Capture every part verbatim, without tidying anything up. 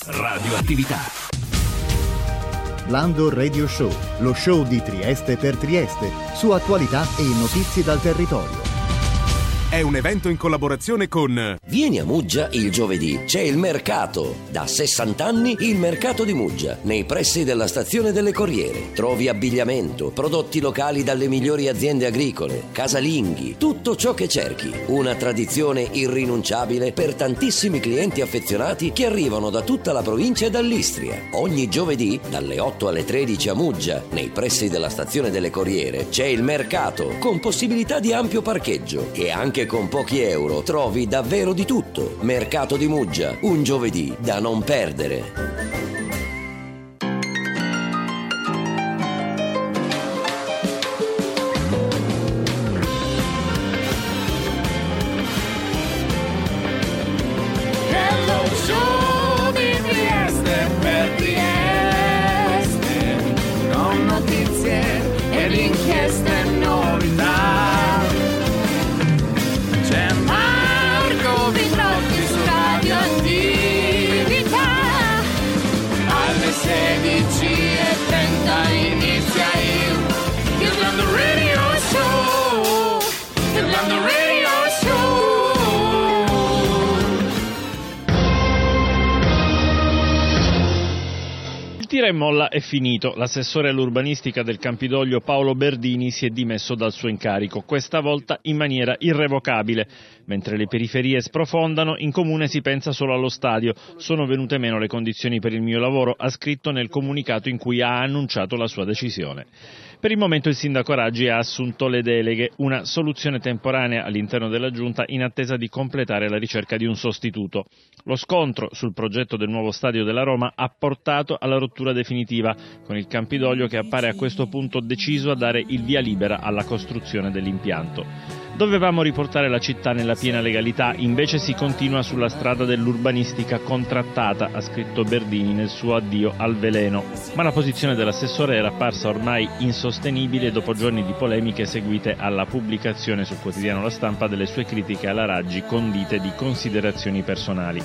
Radioattività. Blando Radio Show, lo show di Trieste per Trieste, su attualità e notizie dal territorio. È un evento in collaborazione con... Vieni a Muggia il giovedì, c'è il mercato. Da sessanta anni il mercato di Muggia, nei pressi della stazione delle Corriere. Trovi abbigliamento, prodotti locali dalle migliori aziende agricole, casalinghi, tutto ciò che cerchi. Una tradizione irrinunciabile per tantissimi clienti affezionati che arrivano da tutta la provincia e dall'Istria. Ogni giovedì, dalle otto alle tredici a Muggia, nei pressi della stazione delle Corriere, c'è il mercato, con possibilità di ampio parcheggio e anche con pochi euro trovi davvero di tutto. Mercato di Muggia, un giovedì da non perdere. Tira e molla è finito. L'assessore all'urbanistica del Campidoglio Paolo Berdini si è dimesso dal suo incarico, questa volta in maniera irrevocabile. Mentre le periferie sprofondano, in comune si pensa solo allo stadio. Sono venute meno le condizioni per il mio lavoro, ha scritto nel comunicato in cui ha annunciato la sua decisione. Per il momento il sindaco Raggi ha assunto le deleghe, una soluzione temporanea all'interno della giunta in attesa di completare la ricerca di un sostituto. Lo scontro sul progetto del nuovo stadio della Roma ha portato alla rottura definitiva, con il Campidoglio che appare a questo punto deciso a dare il via libera alla costruzione dell'impianto. Dovevamo riportare la città nella piena legalità, invece si continua sulla strada dell'urbanistica contrattata, ha scritto Berdini nel suo addio al veleno. Ma la posizione dell'assessore era apparsa ormai insostenibile dopo giorni di polemiche seguite alla pubblicazione sul quotidiano La Stampa delle sue critiche alla Raggi condite di considerazioni personali.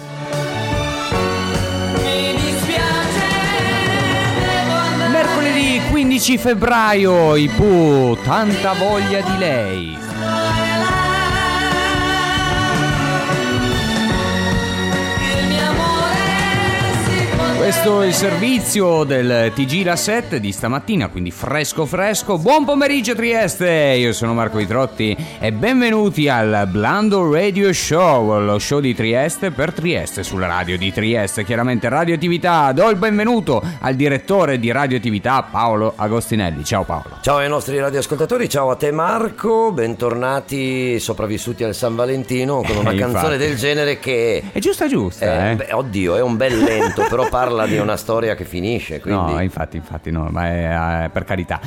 Mercoledì quindici febbraio, i Pooh, tanta voglia di lei. Questo è il servizio del T G La sette di stamattina, quindi fresco fresco. Buon pomeriggio Trieste, io sono Marco Vitrotti e benvenuti al Blando Radio Show, lo show di Trieste per Trieste, sulla radio di Trieste, chiaramente Radioattività. Do il benvenuto al direttore di Radioattività Paolo Agostinelli. Ciao Paolo. Ciao ai nostri radioascoltatori, ciao a te Marco, bentornati sopravvissuti al San Valentino con una eh, canzone del genere che... È giusta giusta, eh, eh? Beh, oddio, è un bel lento, però parla di una storia che finisce, quindi... No, infatti, infatti no, ma è, eh, per carità.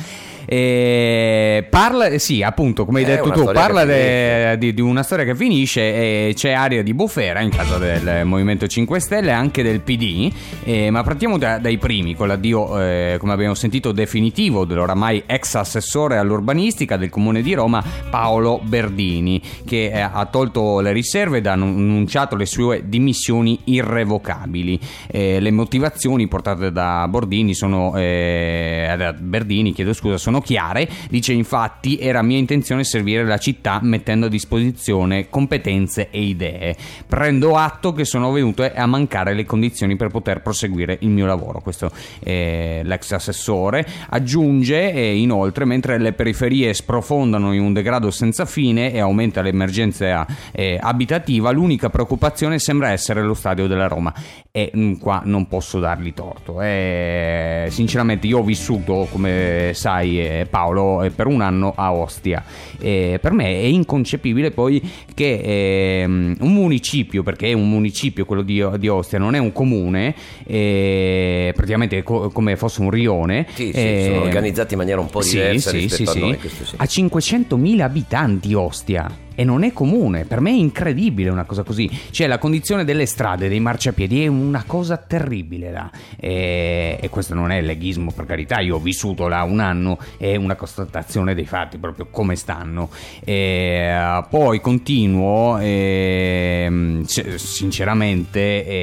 E parla, sì, appunto, come hai è detto tu, parla de, di, di una storia che finisce e c'è aria di bufera in caso del Movimento cinque Stelle, anche del P D, eh, ma partiamo da, dai primi, con l'addio, eh, come abbiamo sentito, definitivo dell'oramai ex assessore all'urbanistica del Comune di Roma, Paolo Berdini, che eh, ha tolto le riserve ed ha annunciato le sue dimissioni irrevocabili. Eh, le motivazioni portate da Bordini sono, eh, da Berdini, chiedo scusa, sono chiare. Dice infatti: era mia intenzione servire la città mettendo a disposizione competenze e idee. Prendo atto che sono venute a mancare le condizioni per poter proseguire il mio lavoro. Questo è l'ex assessore. Aggiunge eh, inoltre: mentre le periferie sprofondano in un degrado senza fine e aumenta l'emergenza eh, abitativa, l'unica preoccupazione sembra essere lo stadio della Roma. E mh, qua non posso dargli torto. Eh, sinceramente io ho vissuto, come sai Paolo, per un anno a Ostia. Eh, per me è inconcepibile poi che eh, un municipio, perché è un municipio quello di, di Ostia, non è un comune, eh, praticamente co- come fosse un rione. Sì, sì, eh, sono organizzati in maniera un po' diversa sì, rispetto sì, a sì, noi. Sì. Ha cinquecentomila abitanti Ostia. e non è comune. Per me è incredibile una cosa così. Cioè, la condizione delle strade, dei marciapiedi è una cosa terribile là, e, e questo non è leghismo, per carità, io ho vissuto là un anno, è una constatazione dei fatti proprio come stanno. E, poi continuo, e, sinceramente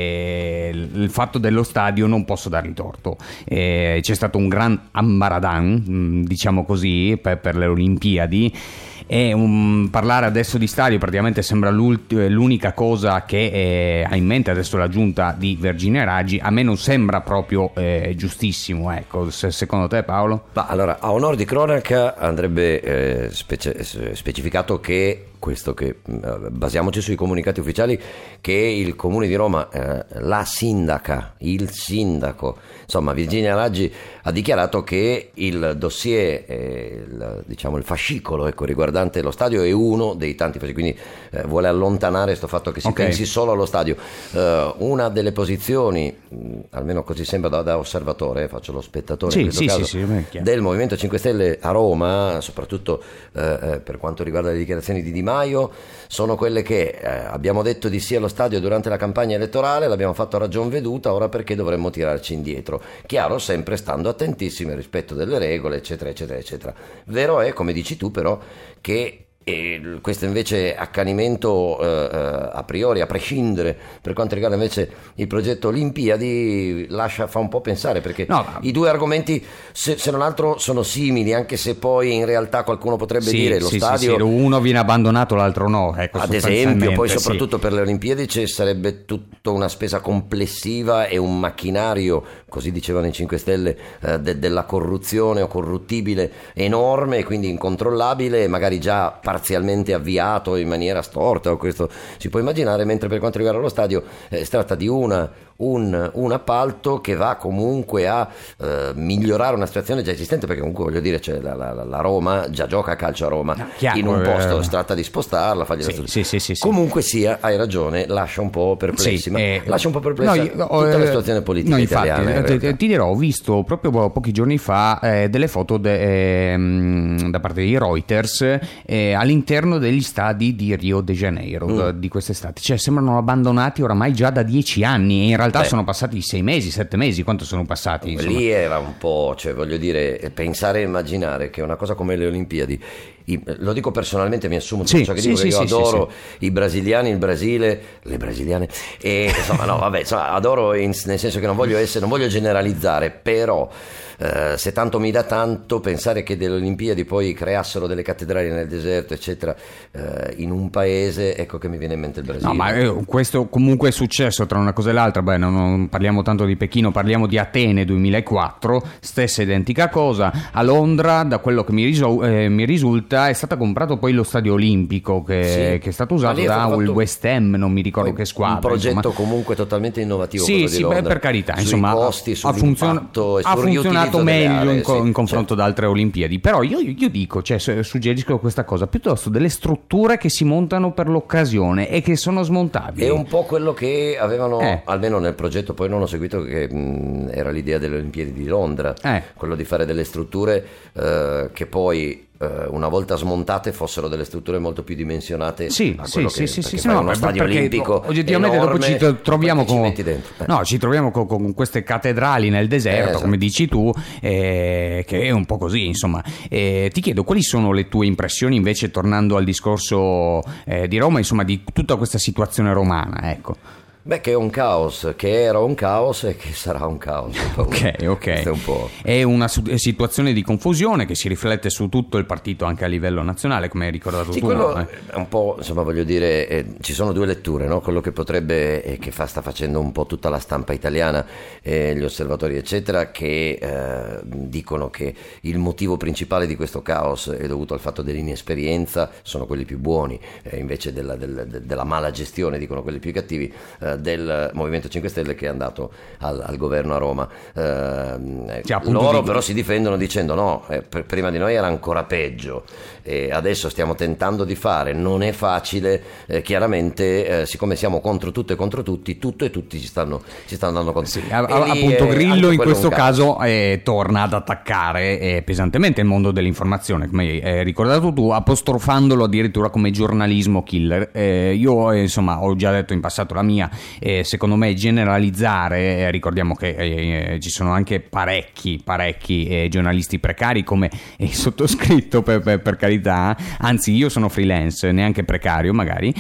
e, il fatto dello stadio non posso dargli torto. E, c'è stato un gran ambaradan, diciamo così, per, per le Olimpiadi. E um, parlare adesso di stadio praticamente sembra l'unica cosa che eh, ha in mente adesso la giunta di Virginia Raggi. A me non sembra proprio eh, giustissimo, ecco. Se, secondo te, Paolo? Ma allora, a onor di cronaca andrebbe eh, specie, specificato che questo che basiamoci sui comunicati ufficiali, che il Comune di Roma, eh, la sindaca, il sindaco, insomma Virginia Raggi ha dichiarato che il dossier, eh, il, diciamo il fascicolo ecco, riguardante lo stadio è uno dei tanti, quindi eh, vuole allontanare questo fatto che si okay. pensi solo allo stadio. Uh, una delle posizioni, mh, almeno così sembra da, da osservatore, faccio lo spettatore sì, in questo sì, caso, sì, sì, del Movimento cinque Stelle a Roma, soprattutto eh, per quanto riguarda le dichiarazioni di Di Maio, sono quelle che eh, abbiamo detto di sì allo stadio durante la campagna elettorale, l'abbiamo fatto a ragion veduta, ora perché dovremmo tirarci indietro? Chiaro, sempre stando attentissimi al rispetto delle regole, eccetera, eccetera, eccetera. Vero è, come dici tu, però, che e questo invece accanimento eh, a priori, a prescindere, per quanto riguarda invece il progetto Olimpiadi, lascia, fa un po' pensare, perché no, i due argomenti se, se non altro sono simili, anche se poi in realtà qualcuno potrebbe sì, dire lo sì, stadio sì, sì, uno viene abbandonato, l'altro no, ecco, ad esempio, poi soprattutto sì. per le Olimpiadi ci sarebbe tutta una spesa complessiva e un macchinario, così dicevano i cinque Stelle, eh, de, della corruzione o corruttibile enorme e quindi incontrollabile, magari già parzialmente avviato in maniera storta, o questo si può immaginare, mentre per quanto riguarda lo stadio eh, si tratta di una Un, un appalto che va comunque a eh, migliorare una situazione già esistente, perché comunque voglio dire c'è la, la, la Roma già gioca a calcio a Roma, no, chiaro, in un posto, eh, si tratta di spostarla, fargli sì, la sì, sì, sì, comunque sia, hai ragione, lascia un po' perplessi, sì, ma eh, lascia un po' perplessa no, io, tutta eh, la situazione politica no, italiana. Infatti, ti, ti dirò, ho visto proprio pochi giorni fa eh, delle foto de, eh, da parte di Reuters eh, all'interno degli stadi di Rio de Janeiro, mm. da, di quest'estate, cioè sembrano abbandonati oramai già da dieci anni, e in realtà Beh. sono passati sei mesi, sette mesi, quanto sono passati? Insomma? Lì era un po', cioè voglio dire, pensare e immaginare che una cosa come le Olimpiadi, lo dico personalmente, mi assumo tutto sì, ciò che sì, dico, sì, che io sì, adoro sì. i brasiliani, il Brasile, le brasiliane, e insomma no, vabbè, insomma, adoro in, nel senso che non voglio essere, non voglio generalizzare, però eh, se tanto mi dà tanto pensare che delle Olimpiadi poi creassero delle cattedrali nel deserto, eccetera, eh, in un paese, ecco che mi viene in mente il Brasile. No, ma eh, questo comunque è successo tra una cosa e l'altra. Beh, non, non parliamo tanto di Pechino, parliamo di Atene duemilaquattro, stessa identica cosa. A Londra, da quello che mi, risu- eh, mi risulta, è stato comprato poi lo stadio olimpico che, sì. che è stato usato da il West Ham, non mi ricordo che squadra. Un progetto insomma. comunque totalmente innovativo. Sì, sì, beh, per carità, sui insomma, costi, ha, funzion- e ha funzionato meglio aree, in, co- sì, in confronto certo. ad altre Olimpiadi. Però io, io dico, cioè, suggerisco questa cosa, piuttosto delle strutture che si montano per l'occasione e che sono smontabili. È un po' quello che avevano, eh. almeno nel progetto, poi non ho seguito, che mh, era l'idea delle Olimpiadi di Londra, eh. quello di fare delle strutture eh, che poi una volta smontate fossero delle strutture molto più dimensionate sì, a sì, quello sì, che sì, sì, fai no, uno stadio olimpico oggettivamente enorme, dopo ci troviamo con, ci eh. no, ci troviamo con, con queste cattedrali nel deserto, eh, esatto. come dici tu, eh, che è un po' così, insomma. Eh, ti chiedo quali sono le tue impressioni invece, tornando al discorso eh, di Roma, insomma, di tutta questa situazione romana, ecco. Beh, che è un caos, che era un caos e che sarà un caos. Ok, ok. È, un po'... è una situazione di confusione che si riflette su tutto il partito anche a livello nazionale, come hai ricordato sì, tu. Quello no? è un po', insomma, voglio dire, eh, ci sono due letture, no? Quello che potrebbe e che fa, sta facendo un po' tutta la stampa italiana, eh, gli osservatori, eccetera, che eh, dicono che il motivo principale di questo caos è dovuto al fatto dell'inesperienza, sono quelli più buoni, eh, invece della, del, della mala gestione, dicono quelli più cattivi, eh, del Movimento cinque Stelle che è andato al, al governo a Roma. Eh, Cioè, loro di... però si difendono dicendo no, eh, per, prima di noi era ancora peggio e adesso stiamo tentando di fare, non è facile, eh, chiaramente eh, siccome siamo contro tutto e contro tutti, tutto e tutti ci stanno, ci stanno dando contro. Sì, a, appunto Grillo in questo caso eh, torna ad attaccare eh, pesantemente il mondo dell'informazione, come hai ricordato tu, apostrofandolo addirittura come giornalismo killer. Eh, io eh, insomma ho già detto in passato la mia, eh, secondo me generalizzare, eh, ricordiamo che eh, ci sono anche parecchi parecchi eh, giornalisti precari come il sottoscritto, per, per, per carità, anzi io sono freelance, neanche precario magari,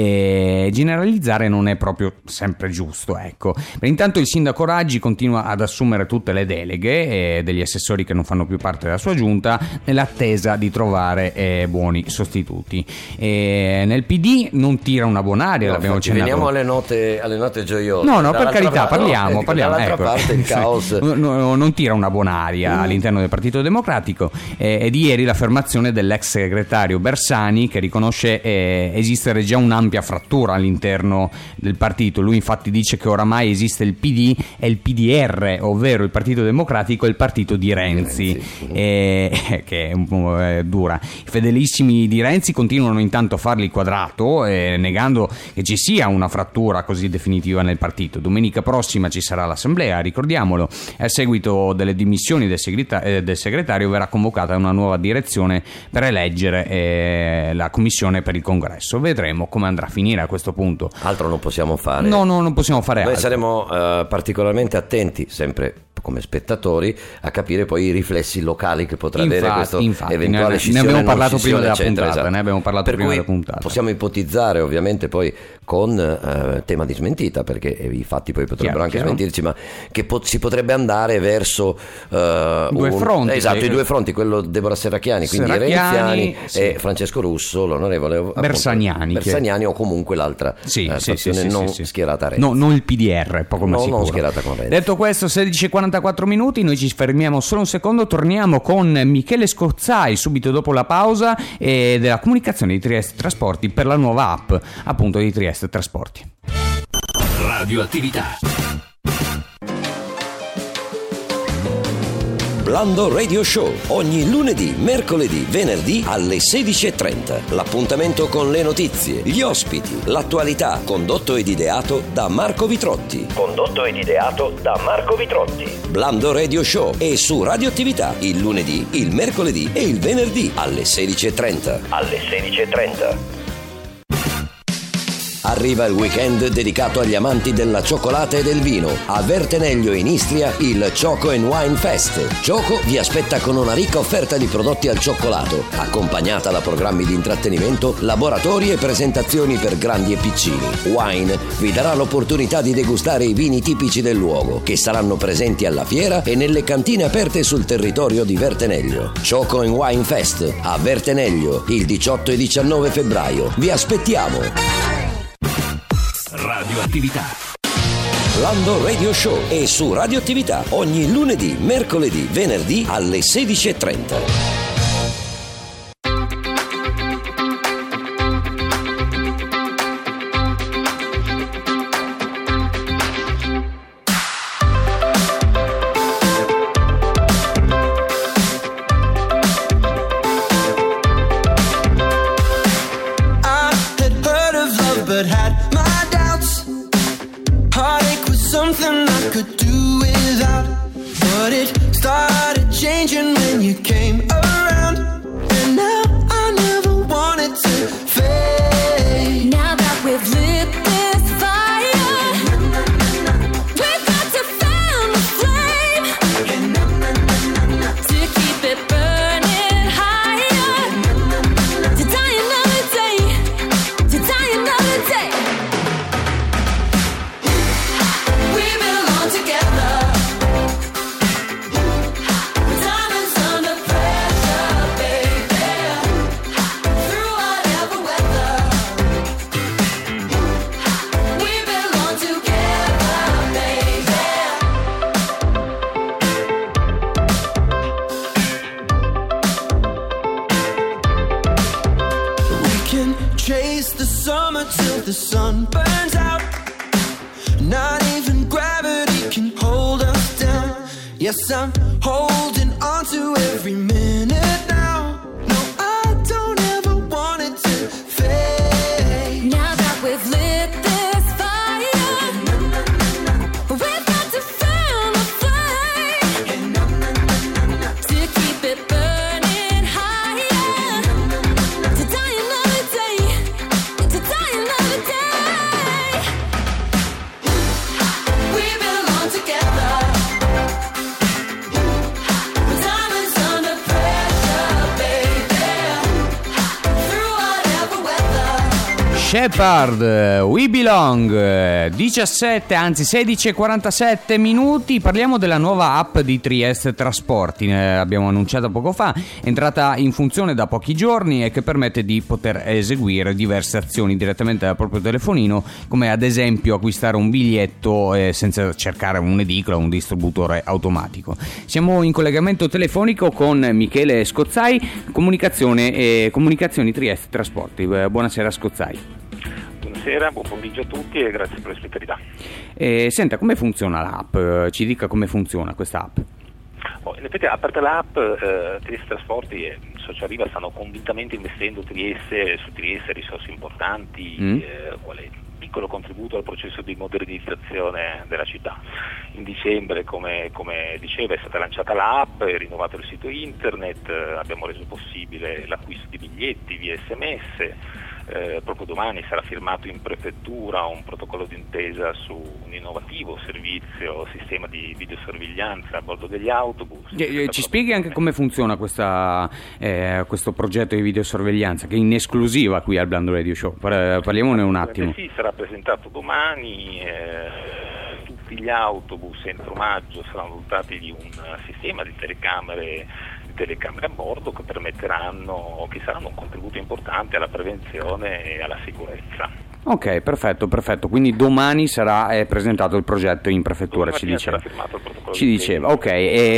e generalizzare non è proprio sempre giusto, ecco. Ma intanto il sindaco Raggi continua ad assumere tutte le deleghe eh, degli assessori che non fanno più parte della sua giunta nell'attesa di trovare eh, buoni sostituti. E nel P D non tira una buonaria, no, l'abbiamo accennato. Veniamo alle note, alle note gioiose. No, no, per carità, parte, parliamo, no, parliamo. Dall'altra ecco. parte il caos. no, no, non tira una buonaria mm. all'interno del Partito Democratico. Eh, e di ieri l'affermazione dell'ex segretario Bersani, che riconosce eh, esistere già un'ampia frattura all'interno del partito. Lui infatti dice che oramai esiste il P D e il P D R, ovvero il Partito Democratico e il partito di Renzi, Renzi. Eh, che è un po' eh, dura. I fedelissimi di Renzi continuano intanto a fargli il quadrato, eh, negando che ci sia una frattura così definitiva nel partito. Domenica prossima ci sarà l'assemblea, ricordiamolo, e a seguito delle dimissioni del, segreta- eh, del segretario verrà convocata una nuova direzione per eleggere eh, la commissione per il congresso. Vedremo come andrà a finire a questo punto. Altro non possiamo fare. No, no, non possiamo fare Noi altro. saremo uh, particolarmente attenti, sempre come spettatori, a capire poi i riflessi locali che potrà infatti, avere questo infatti, eventuale ne, scissione. Ne abbiamo parlato scissione, prima della eccetera, puntata, esatto. ne abbiamo parlato per prima cui della puntata. Possiamo ipotizzare ovviamente poi con eh, tema di smentita, perché i fatti poi potrebbero chiaro, anche chiaro. smentirci, ma che po- si potrebbe andare verso uh, due un, fronti. Esatto, che... i due fronti, quello Deborah Serracchiani, quindi Serracchiani, Renziani sì. e Francesco Russo, l'onorevole appunto, Bersaniani, Bersaniani che... o comunque l'altra sì, eh, sì, fazione sì, non sì, sì. schierata a Renzi. No, non il P D R, poco ma no, sicuro. non schierata con Renzi. Detto questo, sedici e quarantaquattro minuti, noi ci fermiamo solo un secondo, torniamo con Michele Scozzai subito dopo la pausa e della comunicazione di Trieste Trasporti per la nuova app appunto di Trieste Trasporti. Radioattività. Blando Radio Show, ogni lunedì, mercoledì, venerdì alle sedici e trenta. L'appuntamento con le notizie, gli ospiti, l'attualità, condotto ed ideato da Marco Vitrotti. Condotto ed ideato da Marco Vitrotti. Blando Radio Show è su Radioattività il lunedì, il mercoledì e il venerdì alle sedici e trenta. Alle sedici e trenta. Arriva il weekend dedicato agli amanti della cioccolata e del vino. A Verteneglio in Istria il Choco and Wine Fest. Choco vi aspetta con una ricca offerta di prodotti al cioccolato, accompagnata da programmi di intrattenimento, laboratori e presentazioni per grandi e piccini. Wine vi darà l'opportunità di degustare i vini tipici del luogo, che saranno presenti alla fiera e nelle cantine aperte sul territorio di Verteneglio. Choco and Wine Fest a Verteneglio il diciotto e diciannove febbraio. Vi aspettiamo! Radioattività. Blando Radio Show è su Radioattività ogni lunedì, mercoledì, venerdì alle sedici e trenta. Something I could do without, but it started changing when you came around, and now I never wanted to fade. Now that we've lit this fire, we've got to fan the flame to keep it burning higher, to die another day, to die another day. Together, diamonds under pressure. Yes, I'm holding on to every minute now. No, I don't ever want it to fade. Now that we've lit this fire, we've got to fan the flame to keep it burning higher. To die another day, to die another day. We belong together. When diamonds under pressure, baby. Through whatever weather. Shepard, eh, We Belong, eh, diciassette, anzi sedici e quarantasette minuti. Parliamo della nuova app di Trieste Trasporti, eh, abbiamo annunciato poco fa, è entrata in funzione da pochi giorni e che permette di poter eseguire diverse azioni direttamente dal proprio telefonino, come ad esempio acquistare un biglietto eh, senza cercare un'edicola o un distributore automatico. Siamo in collegamento telefonico con Michele Scozzai, comunicazione e comunicazioni Trieste Trasporti. Eh, buonasera Scozzai. Buonasera, buon pomeriggio a tutti e grazie per l'ospitalità. Eh, senta, come funziona l'app? Eh, Ci dica come funziona questa app. Oh, in effetti, a parte l'app, eh, Trieste Trasporti e Sociariva stanno convintamente investendo Trieste, su Trieste risorse importanti, Mm. eh, quale piccolo contributo al processo di modernizzazione della città. In dicembre, come, come diceva, è stata lanciata l'app, è rinnovato il sito internet, eh, abbiamo reso possibile l'acquisto di biglietti via esse emme esse. Eh, proprio domani sarà firmato in prefettura un protocollo d'intesa su un innovativo servizio, sistema di videosorveglianza a bordo degli autobus. Eh, eh, Ci spieghi anche come funziona questa, eh, questo progetto di videosorveglianza che è in esclusiva qui al Bland Radio Show. Par- parliamone un attimo. Sì, sarà presentato domani. Eh, tutti gli autobus entro maggio saranno dotati di un sistema di telecamere telecamere a bordo che permetteranno, che saranno un contributo importante alla prevenzione e alla sicurezza. Ok, perfetto, perfetto. Quindi domani sarà eh, presentato il progetto in prefettura, ci Domani diceva. sarà firmato il protocollo Ci di diceva, intesa. ok,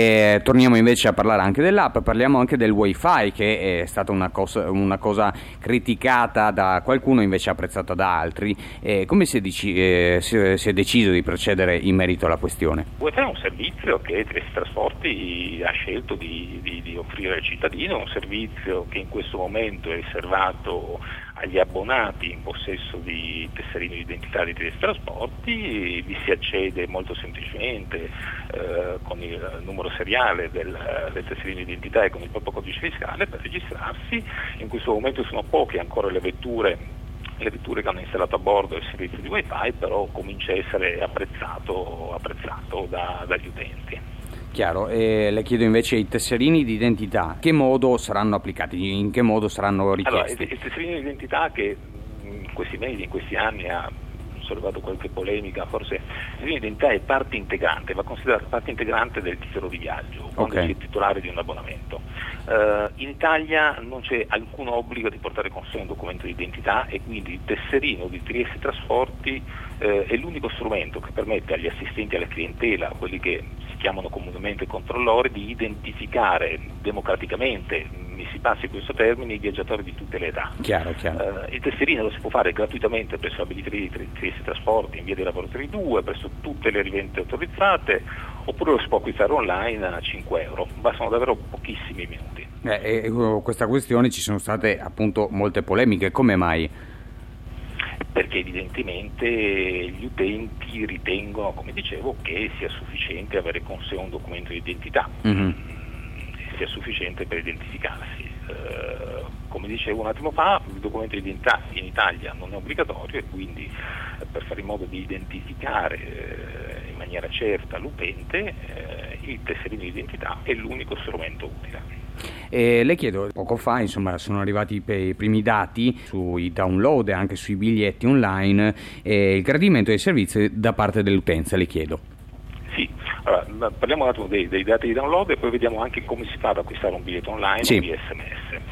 e torniamo invece a parlare anche dell'app, parliamo anche del wifi, che è stata una cosa, una cosa criticata da qualcuno, invece apprezzata da altri. Eh, come si è, dici- eh, si, è, si è deciso di procedere in merito alla questione? Wifi è un servizio che Trieste Trasporti ha scelto di, di, di offrire ai cittadini, è un servizio che in questo momento è riservato agli abbonati in possesso di tesserino di identità di Trieste Trasporti. Vi si accede molto semplicemente eh, con il numero seriale del, del tesserino di identità e con il proprio codice fiscale per registrarsi. In questo momento sono poche ancora le vetture le vetture che hanno installato a bordo il servizio di wifi, però comincia a essere apprezzato, apprezzato da, dagli utenti. Chiaro, e le chiedo invece i tesserini di identità, che modo saranno applicati, in che modo saranno richiesti? Allora, il, il tesserino di identità che in questi mesi, in questi anni ha sollevato qualche polemica, forse il tesserino di identità è parte integrante, va considerato parte integrante del titolo di viaggio, quando Ok. si è titolare di un abbonamento. Uh, in Italia non c'è alcun obbligo di portare con sé un documento di identità e quindi il tesserino di Trieste Trasporti uh, è l'unico strumento che permette agli assistenti alla clientela, quelli che si chiamano comunemente controllori, di identificare democraticamente, mi si passi questo termine, i viaggiatori di tutte le età. Chiaro, chiaro. Uh, il tesserino lo si può fare gratuitamente presso la billetteria di Trieste Trasporti in via dei Lavoratori due, presso tutte le rivendite autorizzate, oppure lo si può acquistare online a cinque euro, bastano davvero pochissimi minuti. Eh, e con questa questione ci sono state appunto molte polemiche, come mai? Perché evidentemente gli utenti ritengono, come dicevo, che sia sufficiente avere con sé un documento di identità, Mhm. sia sufficiente per identificarsi. Eh, come dicevo un attimo fa, il documento di identità in Italia non è obbligatorio e quindi eh, per fare in modo di identificare eh, in maniera certa l'utente, eh, il tesserino di identità è l'unico strumento utile. E le chiedo, poco fa insomma sono arrivati i pe- i primi dati sui download e anche sui biglietti online e il gradimento dei servizi da parte dell'utenza, le chiedo. Sì, allora, parliamo un attimo dei, dei dati di download e poi vediamo anche come si fa ad acquistare un biglietto online Sì. o via esse emme esse.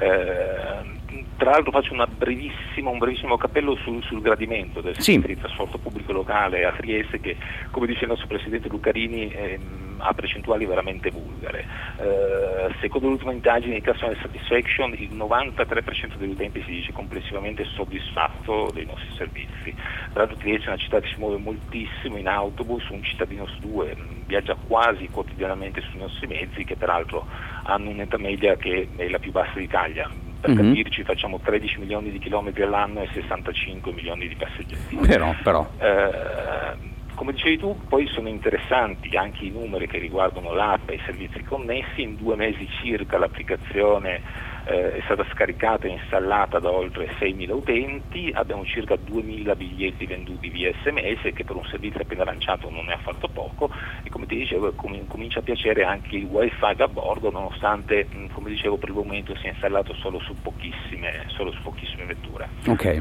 Eh, tra l'altro faccio una brevissima, un brevissimo cappello sul, sul gradimento del Sì. servizio di trasporto pubblico locale a Trieste che, come dice il nostro Presidente Lucarini, ehm, a percentuali veramente vulgare. Eh, secondo l'ultima indagine di Customer Satisfaction il novantatré per cento degli utenti si dice complessivamente soddisfatto dei nostri servizi. Tra l'altro Trieste è una città che si muove moltissimo in autobus, un cittadino su due viaggia quasi quotidianamente sui nostri mezzi, che peraltro hanno un'età media che è la più bassa d'Italia. Per Mhm. capirci facciamo tredici milioni di chilometri all'anno e sessantacinque milioni di passeggeri. Però, però. Eh, come dicevi tu, poi sono interessanti anche i numeri che riguardano l'app e i servizi connessi. In due mesi circa l'applicazione eh, è stata scaricata e installata da oltre seimila utenti, abbiamo circa duemila biglietti venduti via sms, che per un servizio appena lanciato non è affatto poco, e come ti dicevo com- comincia a piacere anche il wifi da bordo, nonostante mh, come dicevo per il momento sia installato solo su pochissime, solo su pochissime vetture. Ok.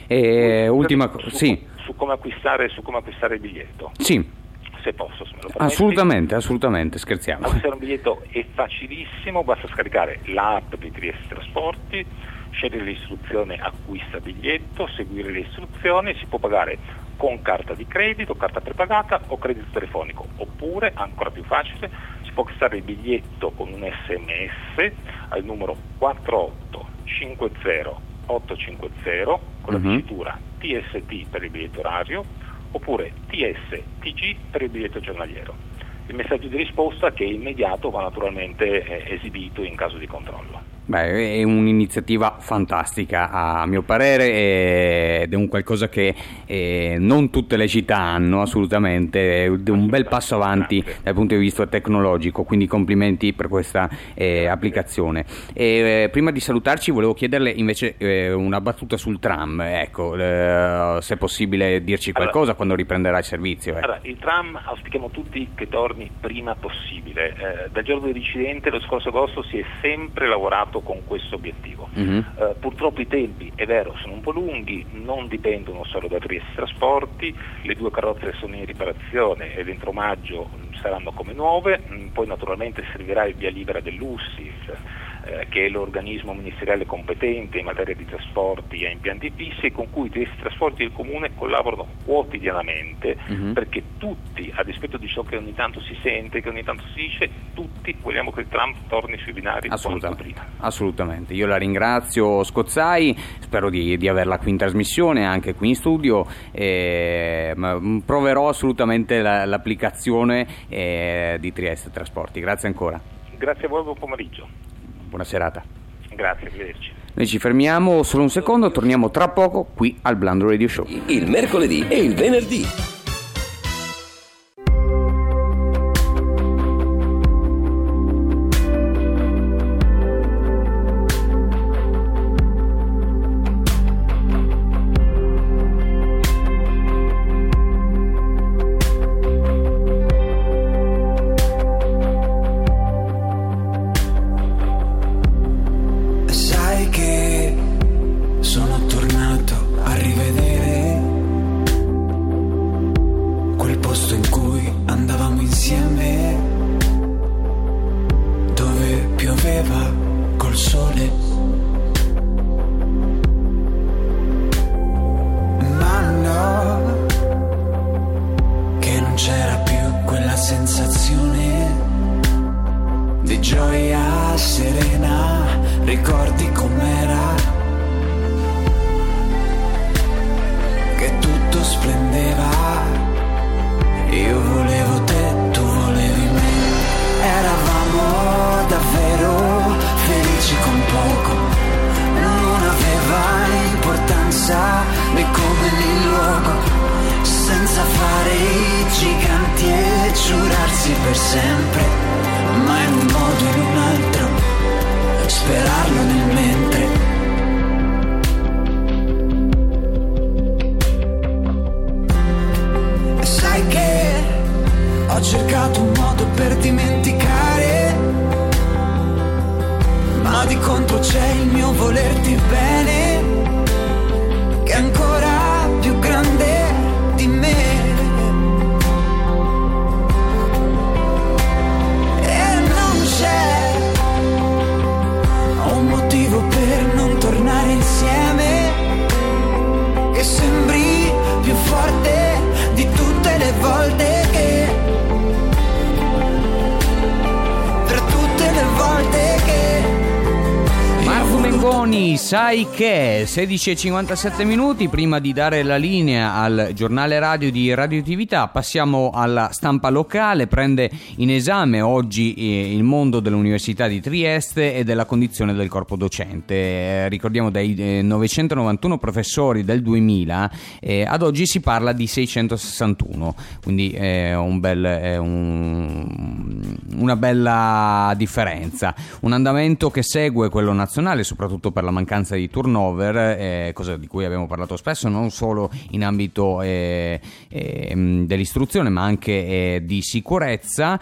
E ultima Su- cosa. su- Sì. Su come acquistare, su come acquistare il biglietto, Sì. se posso, se me lo permetti. Assolutamente, assolutamente, scherziamo. Acquistare un biglietto è facilissimo, basta scaricare l'app di Trieste Trasporti, scegliere l'istruzione acquista biglietto, seguire le istruzioni, si può pagare con carta di credito, carta prepagata o credito telefonico, oppure, ancora più facile, si può acquistare il biglietto con un sms al numero quattro otto cinque zero otto cinque zero con la Mhm. dicitura T S T per il biglietto orario oppure T S T G per il biglietto giornaliero. Il messaggio di risposta, che è immediato, va naturalmente eh, esibito in caso di controllo. Beh, è un'iniziativa fantastica a mio parere ed è un qualcosa che eh, non tutte le città hanno assolutamente, è un bel passo avanti Grazie. dal punto di vista tecnologico, quindi complimenti per questa eh, applicazione. E, eh, prima di salutarci volevo chiederle invece eh, una battuta sul tram, ecco, eh, se è possibile dirci qualcosa Allora, quando riprenderà il servizio. ecco. Allora, il tram auspichiamo tutti che torni prima possibile. Eh, dal giorno dell'incidente lo scorso agosto si è sempre lavorato con questo obiettivo. Mhm. Eh, purtroppo i tempi, è vero, sono un po' lunghi, non dipendono solo da Trieste Trasporti, le due carrozze sono in riparazione e dentro maggio mh, saranno come nuove, mh, poi naturalmente servirà il via libera dell'U S I S, eh, che è l'organismo ministeriale competente in materia di trasporti e impianti fissi, con cui Trieste Trasporti e il Comune collaborano quotidianamente, Mhm. perché tutti, a dispetto di ciò che ogni tanto si sente, che ogni tanto si dice, tutti vogliamo che il tram torni sui binari quanto Assolutamente, prima. assolutamente. Io la ringrazio Scozzai, spero di, di averla qui in trasmissione, anche qui in studio, eh, ma proverò assolutamente la- l'applicazione eh, di Trieste Trasporti. Grazie ancora, Grazie a voi, buon pomeriggio. buona serata. Grazie, arrivederci. Noi ci fermiamo solo un secondo, torniamo tra poco qui al Blando Radio Show. Il mercoledì e il venerdì. Sai che sono tornato a rivedere quel posto in cui andavamo insieme, dove pioveva col sole. Ma no, che non c'era più quella sensazione di gioia serena, ricordi com'era, che tutto splendeva, io volevo te, tu volevi me, eravamo davvero felici con poco, non aveva importanza né come né luogo, senza fare i giganti e giurarsi per sempre, ma in un modo o in un altro, sperarlo nel mentre. Sai che ho cercato un modo per dimenticare, ma di contro c'è il mio volerti bene, che è ancora più grande di me. C'è un motivo per non tornare insieme, che sembri più forte di tutte le volte che Tony, sai che sedici e cinquantasette minuti. Prima di dare la linea al giornale radio di Radioattività, passiamo alla stampa locale. Prende in esame oggi eh, il mondo dell'Università di Trieste e della condizione del corpo docente. Eh, ricordiamo dai eh, novecentonovantuno professori del duemila eh, ad oggi si parla di seicentosessantuno, quindi è un bel, è un, una bella differenza. Un andamento che segue quello nazionale, soprattutto per la mancanza di turnover, eh, cosa di cui abbiamo parlato spesso, non solo in ambito eh, eh, dell'istruzione ma anche eh, di sicurezza.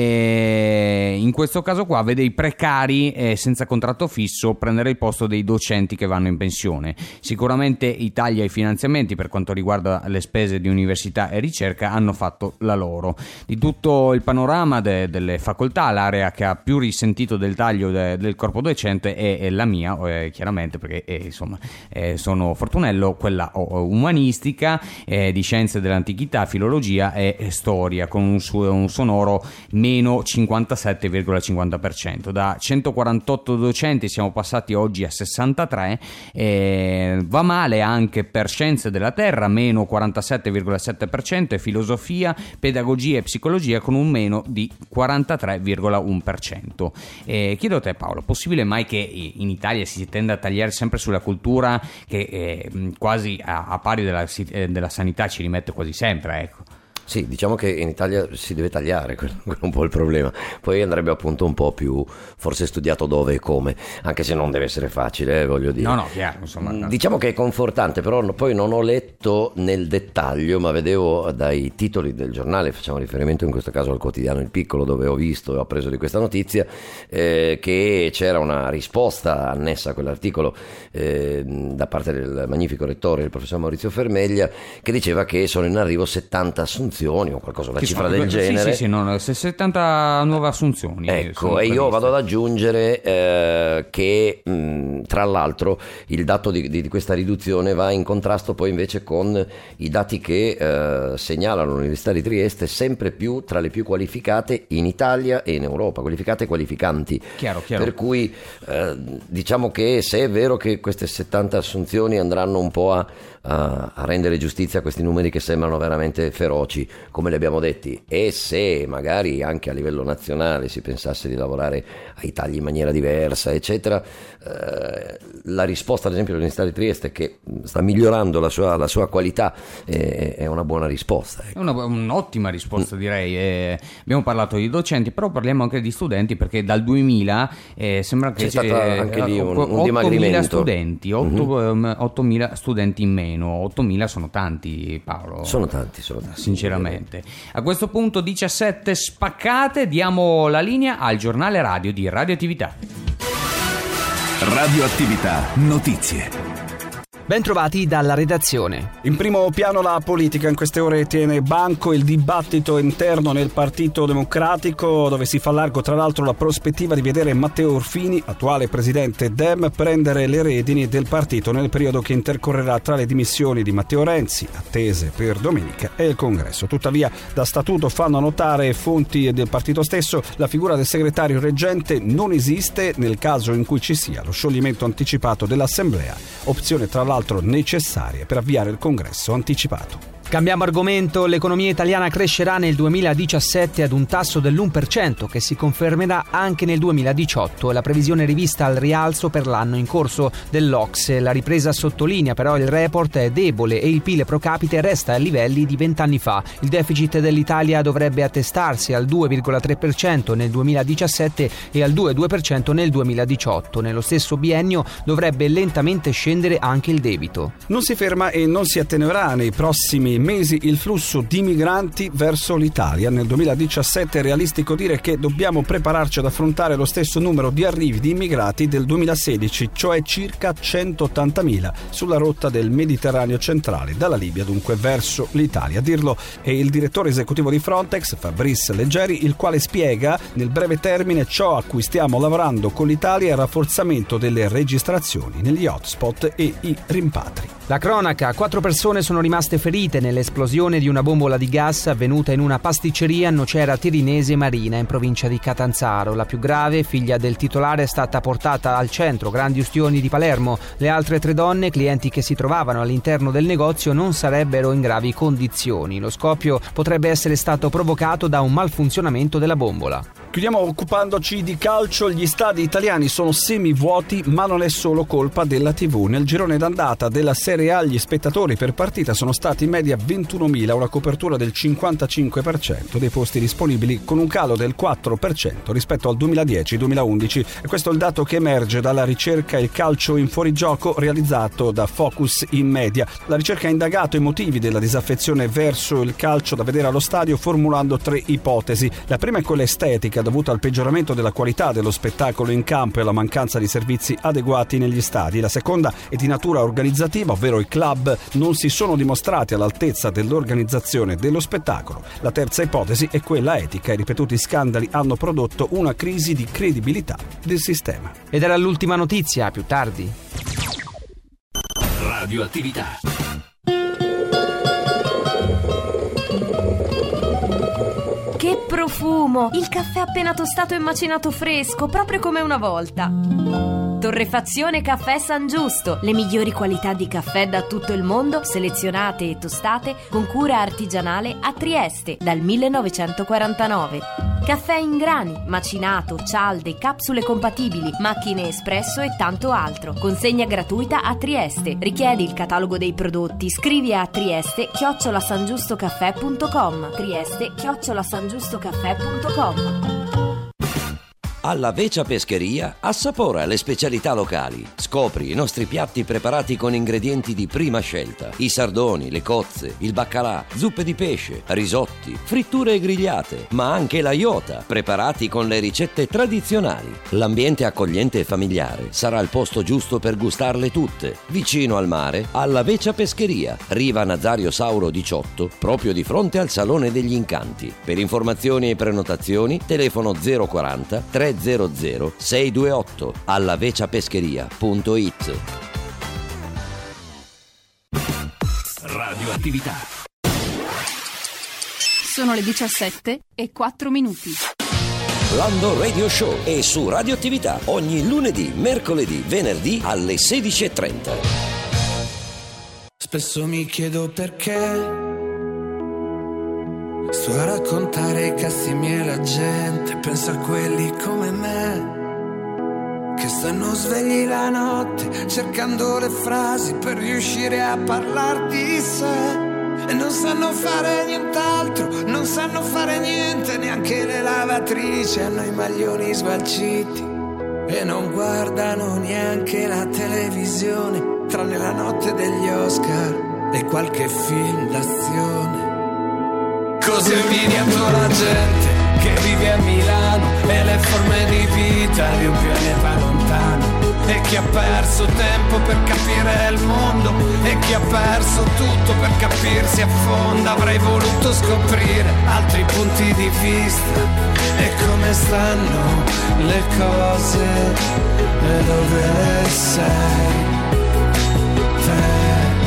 Eh, in questo caso qua vede i precari eh, senza contratto fisso prendere il posto dei docenti che vanno in pensione. Sicuramente i tagli ai finanziamenti per quanto riguarda le spese di università e ricerca hanno fatto la loro. Di tutto il panorama de- delle facoltà, l'area che ha più risentito del taglio de- del corpo docente è, è la mia, eh, chiaramente, perché eh, insomma eh, sono Fortunello, quella oh, umanistica, eh, di scienze dell'antichità, filologia e, e storia, con un, su- un sonoro meno cinquantasette virgola cinquanta per cento. Da centoquarantotto docenti siamo passati oggi a sessantatré. Eh, va male anche per scienze della terra, meno quarantasette virgola sette per cento, e filosofia, pedagogia e psicologia con un meno di quarantatré virgola uno per cento. Eh, chiedo a te, Paolo, possibile mai che in Italia si tenda a tagliare sempre sulla cultura che eh, quasi a, a pari della, della sanità ci rimette quasi sempre, ecco? Sì, diciamo che in Italia si deve tagliare, quello è un po' il problema. Poi andrebbe appunto un po' più forse studiato dove e come, anche se non deve essere facile, eh, voglio dire. No, no, chiaro, insomma. No. Diciamo che è confortante, però poi non ho letto nel dettaglio, ma vedevo dai titoli del giornale, facciamo riferimento in questo caso al quotidiano Il Piccolo, dove ho visto e ho appreso di questa notizia, eh, che c'era una risposta annessa a quell'articolo eh, da parte del magnifico rettore, il professor Maurizio Fermeglia, che diceva che sono in arrivo settanta assunzioni o qualcosa, una che cifra sono, del genere. Sì, sì, sì, no, settanta nuove assunzioni. Ecco, e io vado ad aggiungere eh, che mh, tra l'altro il dato di, di questa riduzione va in contrasto poi invece con i dati che eh, segnalano l'Università di Trieste sempre più tra le più qualificate in Italia e in Europa, qualificate e qualificanti. Chiaro, chiaro. Per cui eh, diciamo che se è vero che queste settanta assunzioni andranno un po' a a rendere giustizia a questi numeri che sembrano veramente feroci, come li abbiamo detti, e se magari anche a livello nazionale si pensasse di lavorare ai tagli in maniera diversa, eccetera, eh, la risposta ad esempio dell'Università di Trieste, che sta migliorando la sua, la sua qualità, è, è una buona risposta. È una, un'ottima risposta, direi. Eh, abbiamo parlato di docenti, però parliamo anche di studenti, perché dal duemila eh, sembra che c'è stato anche lì un, un ottomila dimagrimento. studenti, ottomila studenti in meno. ottomila sono tanti, Paolo. Sono tanti, sono tanti. Sinceramente. A questo punto diciassette spaccate, diamo la linea al giornale radio di Radioattività. Radioattività, notizie. Bentrovati dalla redazione. In primo piano la politica. In queste ore tiene banco il dibattito interno nel Partito Democratico, dove si fa largo tra l'altro la prospettiva di vedere Matteo Orfini, attuale presidente Dem, prendere le redini del partito nel periodo che intercorrerà tra le dimissioni di Matteo Renzi, attese per domenica, e il congresso. Tuttavia, da statuto fanno notare fonti del partito stesso, la figura del segretario reggente non esiste nel caso in cui ci sia lo scioglimento anticipato dell'Assemblea, opzione tra l'altro necessarie per avviare il congresso anticipato. Cambiamo argomento. L'economia italiana crescerà nel duemiladiciassette ad un tasso dell'uno per cento che si confermerà anche nel duemiladiciotto. È la previsione rivista al rialzo per l'anno in corso dell'Ocse. La ripresa sottolinea però il report è debole e il P I L pro capite resta a livelli di vent'anni fa. Il deficit dell'Italia dovrebbe attestarsi al due virgola tre per cento nel duemiladiciassette e al due virgola due per cento nel duemiladiciotto. Nello stesso biennio dovrebbe lentamente scendere anche il debito. Non si ferma e non si attenuerà nei prossimi mesi il flusso di migranti verso l'Italia. Nel duemiladiciassette è realistico dire che dobbiamo prepararci ad affrontare lo stesso numero di arrivi di immigrati del duemilasedici, cioè circa centottantamila sulla rotta del Mediterraneo centrale, dalla Libia dunque verso l'Italia. A dirlo è il direttore esecutivo di Frontex, Fabrice Leggeri, il quale spiega nel breve termine ciò a cui stiamo lavorando con l'Italia è il rafforzamento delle registrazioni negli hotspot e i rimpatri. La cronaca, quattro persone sono rimaste ferite nell'esplosione di una bombola di gas avvenuta in una pasticceria a Nocera Tirinese Marina in provincia di Catanzaro. La più grave, figlia del titolare, è stata portata al centro Grandi Ustioni di Palermo. Le altre tre donne, clienti che si trovavano all'interno del negozio, non sarebbero in gravi condizioni. Lo scoppio potrebbe essere stato provocato da un malfunzionamento della bombola. Chiudiamo occupandoci di calcio. Gli stadi italiani sono semivuoti, ma non è solo colpa della tivù. Nel girone d'andata della Serie A gli spettatori per partita sono stati in media ventunomila, una copertura del cinquantacinque per cento dei posti disponibili, con un calo del quattro per cento rispetto al duemiladieci duemilaundici. E questo è il dato che emerge dalla ricerca Il calcio in fuorigioco realizzato da Focus in Media. La ricerca ha indagato i motivi della disaffezione verso il calcio da vedere allo stadio, formulando tre ipotesi. La prima è quella estetica, dovuta al peggioramento della qualità dello spettacolo in campo e alla mancanza di servizi adeguati negli stadi. La seconda è di natura organizzativa, ovvero i club non si sono dimostrati all'altezza dell'organizzazione dello spettacolo. La terza ipotesi è quella etica. I ripetuti scandali hanno prodotto una crisi di credibilità del sistema. Ed era l'ultima notizia, a più tardi. Radioattività. Che profumo! Il caffè appena tostato e macinato fresco, proprio come una volta. Torrefazione Caffè San Giusto, le migliori qualità di caffè da tutto il mondo, selezionate e tostate con cura artigianale a Trieste dal millenovecentoquarantanove. Caffè in grani, macinato, cialde, capsule compatibili, macchine espresso e tanto altro. Consegna gratuita a Trieste. Richiedi il catalogo dei prodotti, scrivi a Trieste chiocciola sangiustocaffè punto com. Trieste chiocciola sangiustocaffè punto com. Alla Vecia Pescheria assapora le specialità locali. Scopri i nostri piatti preparati con ingredienti di prima scelta. I sardoni, le cozze, il baccalà, zuppe di pesce, risotti, fritture e grigliate, ma anche la iota, preparati con le ricette tradizionali. L'ambiente accogliente e familiare sarà il posto giusto per gustarle tutte. Vicino al mare, alla Vecia Pescheria, Riva Nazario Sauro diciotto, proprio di fronte al Salone degli Incanti. Per informazioni e prenotazioni, telefono zero quaranta tre zero zero sei due otto alla veciapescheria punto it. Radioattività. Sono le diciassette e quattro minuti. Lando Radio Show è su Radioattività ogni lunedì, mercoledì, venerdì alle sedici e trenta. Spesso mi chiedo perché sto a raccontare i cazzi miei alla gente, penso a quelli come me che stanno svegli la notte cercando le frasi per riuscire a parlar di sé e non sanno fare nient'altro, non sanno fare niente, neanche le lavatrici, hanno i maglioni sgualciti e non guardano neanche la televisione, tranne la notte degli Oscar e qualche film d'azione. Così ho invidiato la gente che vive a Milano e le forme di vita di un pianeta lontano, e chi ha perso tempo per capire il mondo e chi ha perso tutto per capirsi a fondo. Avrei voluto scoprire altri punti di vista e come stanno le cose e dove sei te.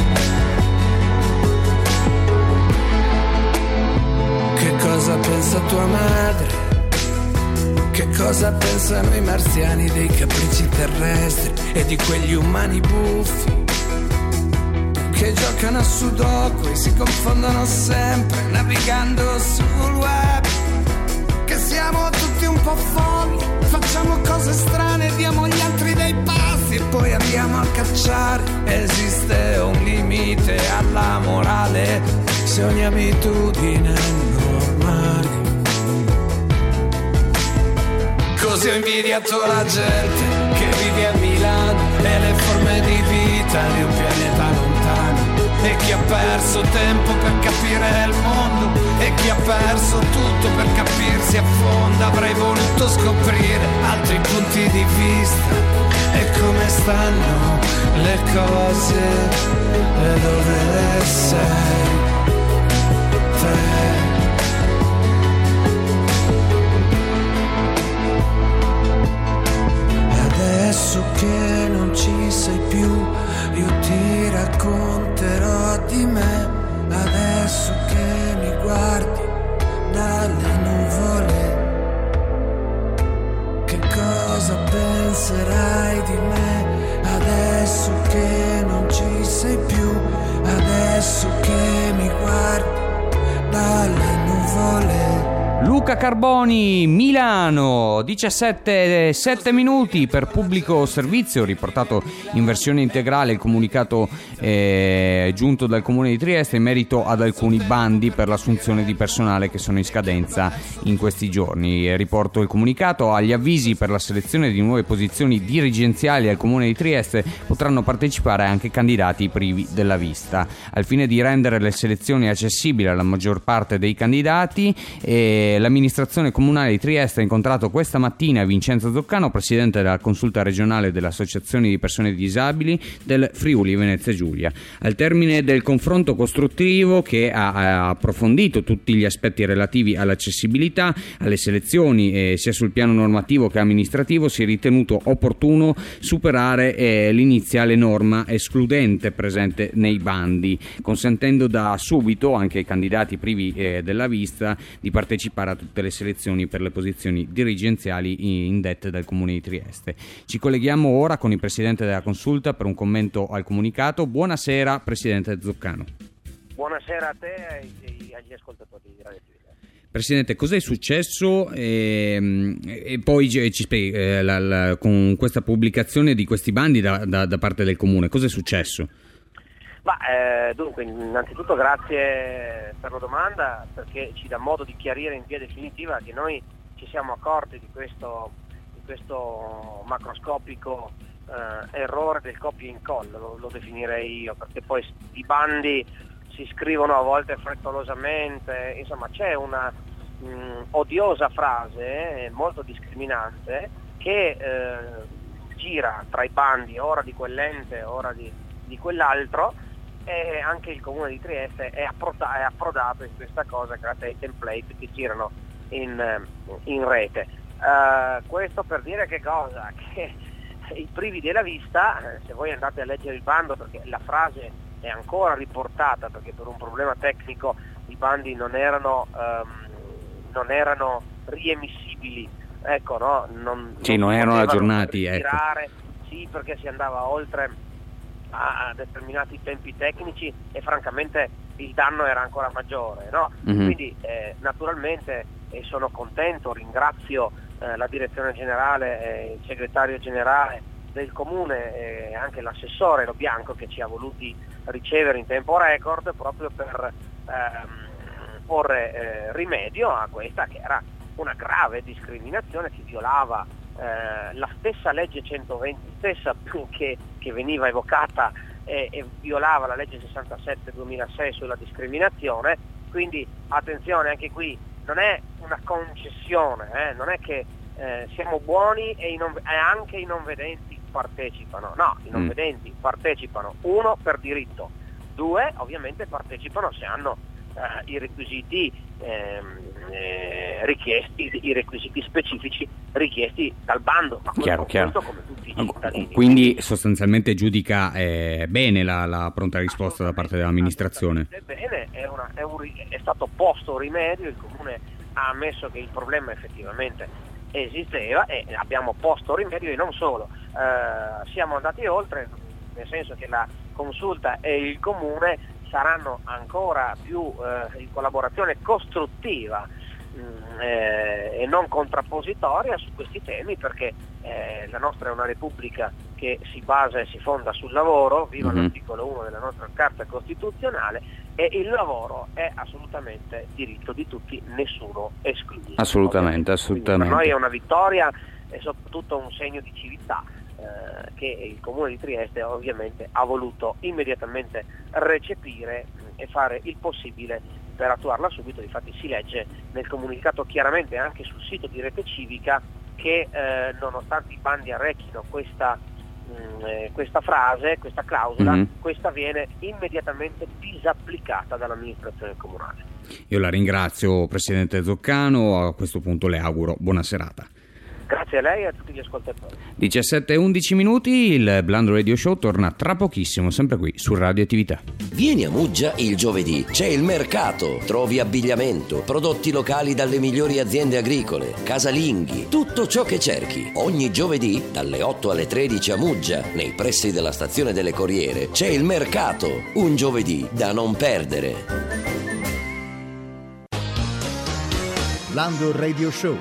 Cosa pensa tua madre? Che cosa pensano i marziani dei capricci terrestri e di quegli umani buffi che giocano a sudoku e si confondono sempre navigando sul web? Che siamo tutti un po' folli, facciamo cose strane, diamo agli altri dei passi e poi andiamo a cacciare. Esiste un limite alla morale se ogni abitudine è normale. Così ho invidiato la gente che vive a Milano e le forme di vita di un pianeta lontano, e chi ha perso tempo per capire il mondo e chi ha perso tutto per capirsi a fondo. Avrei voluto scoprire altri punti di vista e come stanno le cose e dove sei te. Adesso che non ci sei più, io ti racconto penserai di me adesso che non ci sei più, adesso che mi guardi dalle nuvole. Luca Carboni, Milano, diciassette e sette minuti per pubblico servizio, riportato in versione integrale il comunicato eh, giunto dal Comune di Trieste in merito ad alcuni bandi per l'assunzione di personale che sono in scadenza in questi giorni. Riporto il comunicato: agli avvisi per la selezione di nuove posizioni dirigenziali al Comune di Trieste potranno partecipare anche candidati privi della vista. Al fine di rendere le selezioni accessibili alla maggior parte dei candidati, eh, l'amministrazione comunale di Trieste ha incontrato questa mattina Vincenzo Zoccano, presidente della consulta regionale delle associazioni di persone disabili del Friuli Venezia Giulia. Al termine del confronto costruttivo, che ha approfondito tutti gli aspetti relativi all'accessibilità alle selezioni eh, sia sul piano normativo che amministrativo, si è ritenuto opportuno superare eh, l'iniziale norma escludente presente nei bandi, consentendo da subito anche ai candidati privi eh, della vista di partecipare a tutte le selezioni per le posizioni dirigenziali indette dal Comune di Trieste. Ci colleghiamo ora con il Presidente della Consulta per un commento al comunicato. Buonasera Presidente Zoccano. Buonasera a te e agli ascoltatori di Radio Trieste. Presidente, cos'è successo e, e poi ci spieghi eh, la, la, con questa pubblicazione di questi bandi da, da, da parte del Comune, cos'è successo? Ma, eh, dunque, innanzitutto grazie per la domanda, perché ci dà modo di chiarire in via definitiva che noi ci siamo accorti di questo, di questo macroscopico eh, errore del copia e incolla, lo, lo definirei io, perché poi i bandi si scrivono a volte frettolosamente, insomma c'è una mh, odiosa frase eh, molto discriminante che eh, gira tra i bandi, ora di quell'ente, ora di, di quell'altro, e anche il Comune di Trieste è approdato, è approdato in questa cosa grazie ai template che girano in, in rete. Uh, questo per dire che cosa? Che i privi della vista, se voi andate a leggere il bando, perché la frase è ancora riportata, perché per un problema tecnico i bandi non erano, um, non erano riemissibili, ecco, no? Non, sì, non, non erano aggiornati, ecco. Sì, perché si andava oltre a determinati tempi tecnici e francamente il danno era ancora maggiore, no? Mm-hmm. Quindi eh, naturalmente e sono contento, ringrazio eh, la direzione generale, eh, il segretario generale del comune e anche l'assessore Lo Bianco, che ci ha voluti ricevere in tempo record proprio per ehm, porre eh, rimedio a questa che era una grave discriminazione che violava Eh, la stessa legge centoventi stessa che, che veniva evocata eh, e violava la legge sessantasette duemilasei sulla discriminazione. Quindi attenzione, anche qui non è una concessione, eh, non è che eh, siamo buoni e, i non, e anche i non vedenti partecipano, no, i non mm. vedenti partecipano, uno, per diritto, due, ovviamente partecipano se hanno eh, i requisiti ehm, eh, richiesti, i requisiti specifici richiesti dal bando, ma chiaro, chiaro. come tutti i cittadini. Quindi sostanzialmente giudica eh, bene la, la pronta risposta da parte dell'amministrazione. Bene, è, una, è, un, è stato posto rimedio, il comune ha ammesso che il problema effettivamente esisteva e abbiamo posto rimedio, e non solo, eh, siamo andati oltre, nel senso che la consulta e il comune saranno ancora più eh, in collaborazione costruttiva mh, eh, e non contrappositoria su questi temi, perché eh, la nostra è una repubblica che si basa e si fonda sul lavoro, viva mm-hmm. l'articolo uno della nostra Carta Costituzionale, e il lavoro è assolutamente diritto di tutti, nessuno escluso. Assolutamente, assolutamente. Per noi è una vittoria e soprattutto un segno di civiltà eh, che il Comune di Trieste ovviamente ha voluto immediatamente recepire mh, e fare il possibile per attuarla subito. Infatti si legge nel comunicato chiaramente anche sul sito di Rete Civica che eh, nonostante i bandi arrechino questa mh, questa frase, questa clausola, mm-hmm. questa viene immediatamente disapplicata dall'amministrazione comunale. Io la ringrazio, Presidente Zoccano, a questo punto le auguro buona serata. Grazie a lei e a tutti gli ascoltatori. diciassette e undici minuti, il Blando Radio Show torna tra pochissimo, sempre qui su Radioattività. Vieni a Muggia il giovedì, c'è il mercato, trovi abbigliamento, prodotti locali dalle migliori aziende agricole, casalinghi, tutto ciò che cerchi. Ogni giovedì dalle otto alle tredici a Muggia, nei pressi della stazione delle Corriere, c'è il mercato, un giovedì da non perdere. Blando Radio Show.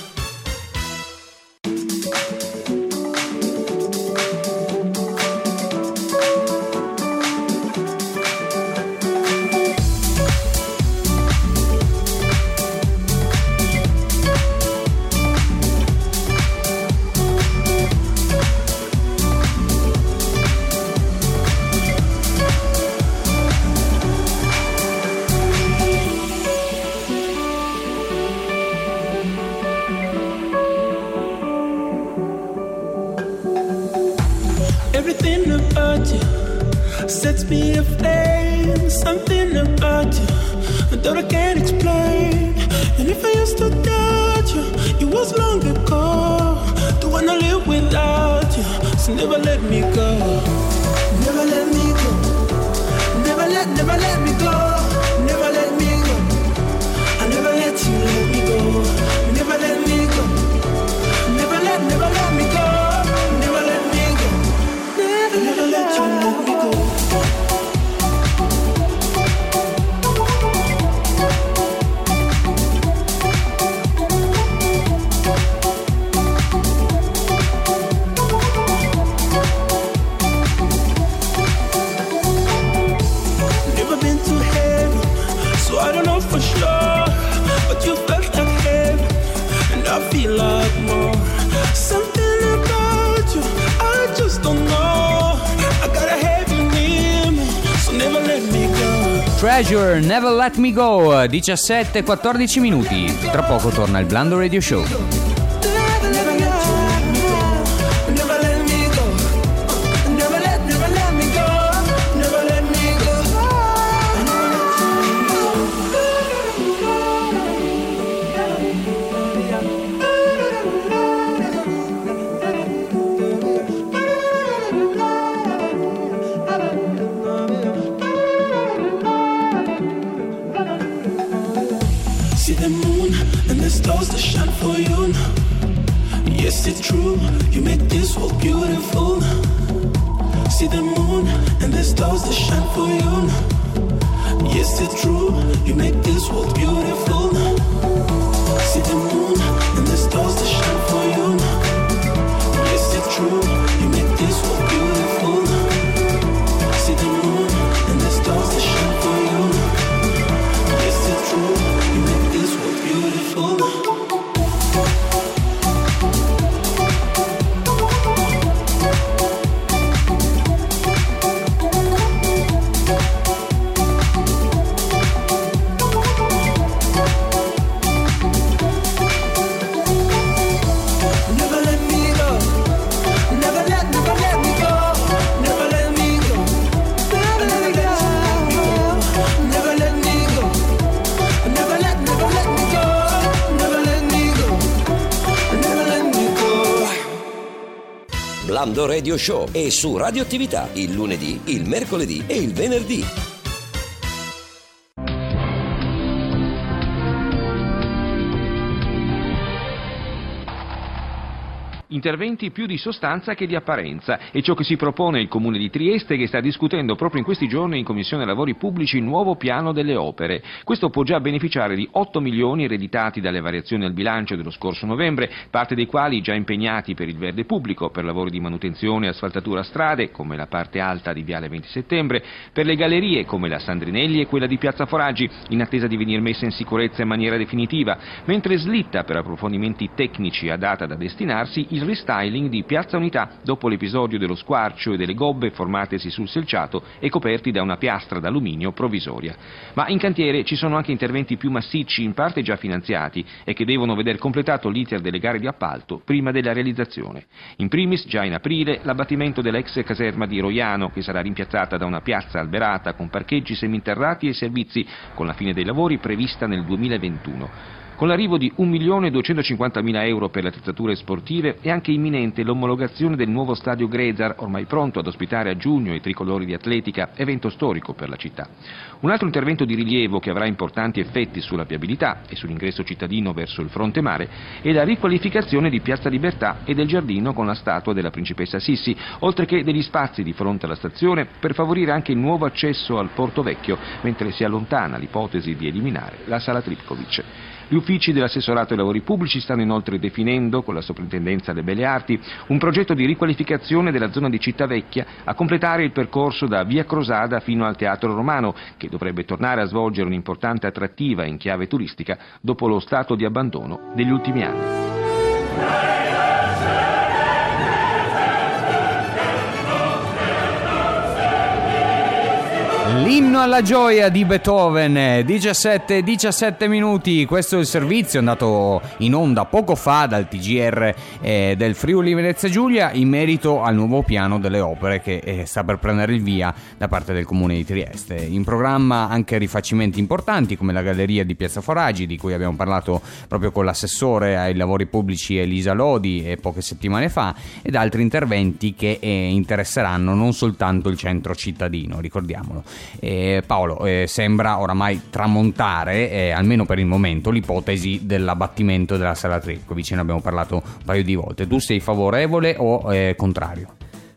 Everything about you sets me aflame. Something about you that I can't explain. And if I used to doubt you, it was long ago. Don't wanna live without you, so never let me go. Never let me go. Never let, never let me go. Never let me go. I never let you let me go. Never let me go. Never let, never let me go. Never let me go. Never let you let me go. Never been to heaven, so I don't know for sure. But you felt like heaven, and I feel like more. Something about you, I just don't know. I gotta have you near me, so never let me go. Treasure, Never Let Me Go, diciassette e quattordici minuti. Tra poco torna il Blando Radio Show. See the moon and the stars that shine for you. Yes, it's true, you make this world beautiful. See the moon and the stars that shine for you. Yes, it's true, you make this world beautiful. See the moon and the stars that shine for you. Yes, it's true, you make this world beautiful. See the moon and the stars that shine for you. Yes, it's true, you make this world beautiful. Never let me go. Never let, never let me go. Never let me go. Never let me go. Never let me go. Never let, never let me go. Never let me go. Never let me go. Blando Radio Show è su Radioattività il lunedì, il mercoledì e il venerdì. Interventi più di sostanza che di apparenza, è ciò che si propone il Comune di Trieste, che sta discutendo proprio in questi giorni in Commissione Lavori Pubblici il nuovo piano delle opere. Questo può già beneficiare di otto milioni ereditati dalle variazioni al bilancio dello scorso novembre, parte dei quali già impegnati per il verde pubblico, per lavori di manutenzione e asfaltatura a strade, come la parte alta di Viale venti Settembre, per le gallerie come la Sandrinelli e quella di Piazza Foraggi, in attesa di venir messa in sicurezza in maniera definitiva, mentre slitta per approfondimenti tecnici a data da destinarsi il restyling di Piazza Unità dopo l'episodio dello squarcio e delle gobbe formatesi sul selciato e coperti da una piastra d'alluminio provvisoria. Ma in cantiere ci sono anche interventi più massicci, in parte già finanziati, e che devono veder completato l'iter delle gare di appalto prima della realizzazione. In primis, già in aprile, l'abbattimento dell'ex caserma di Roiano, che sarà rimpiazzata da una piazza alberata con parcheggi seminterrati e servizi, con la fine dei lavori prevista nel duemilaventuno. Con l'arrivo di un milione duecentocinquantamila euro per le attrezzature sportive è anche imminente l'omologazione del nuovo stadio Grezar, ormai pronto ad ospitare a giugno i tricolori di atletica, evento storico per la città. Un altro intervento di rilievo che avrà importanti effetti sulla viabilità e sull'ingresso cittadino verso il fronte mare è la riqualificazione di Piazza Libertà e del giardino con la statua della principessa Sissi, oltre che degli spazi di fronte alla stazione per favorire anche il nuovo accesso al Porto Vecchio, mentre si allontana l'ipotesi di eliminare la Sala Tripkovic. Gli uffici dell'assessorato ai lavori pubblici stanno inoltre definendo, con la Soprintendenza alle Belle Arti, un progetto di riqualificazione della zona di Città Vecchia a completare il percorso da Via Crosada fino al Teatro Romano, che dovrebbe tornare a svolgere un'importante attrattiva in chiave turistica dopo lo stato di abbandono degli ultimi anni. L'inno alla gioia di Beethoven, diciassette diciassette minuti, questo è il servizio andato in onda poco fa dal T G R eh, del Friuli Venezia Giulia in merito al nuovo piano delle opere che eh, sta per prendere il via da parte del Comune di Trieste. In programma anche rifacimenti importanti come la galleria di Piazza Foraggi, di cui abbiamo parlato proprio con l'assessore ai lavori pubblici Elisa Lodi eh, poche settimane fa, ed altri interventi che eh, interesseranno non soltanto il centro cittadino, ricordiamolo. Eh, Paolo, eh, sembra oramai tramontare, eh, almeno per il momento, l'ipotesi dell'abbattimento della Sala Tripkovic. Ne abbiamo parlato un paio di volte. Tu sei favorevole o eh, contrario?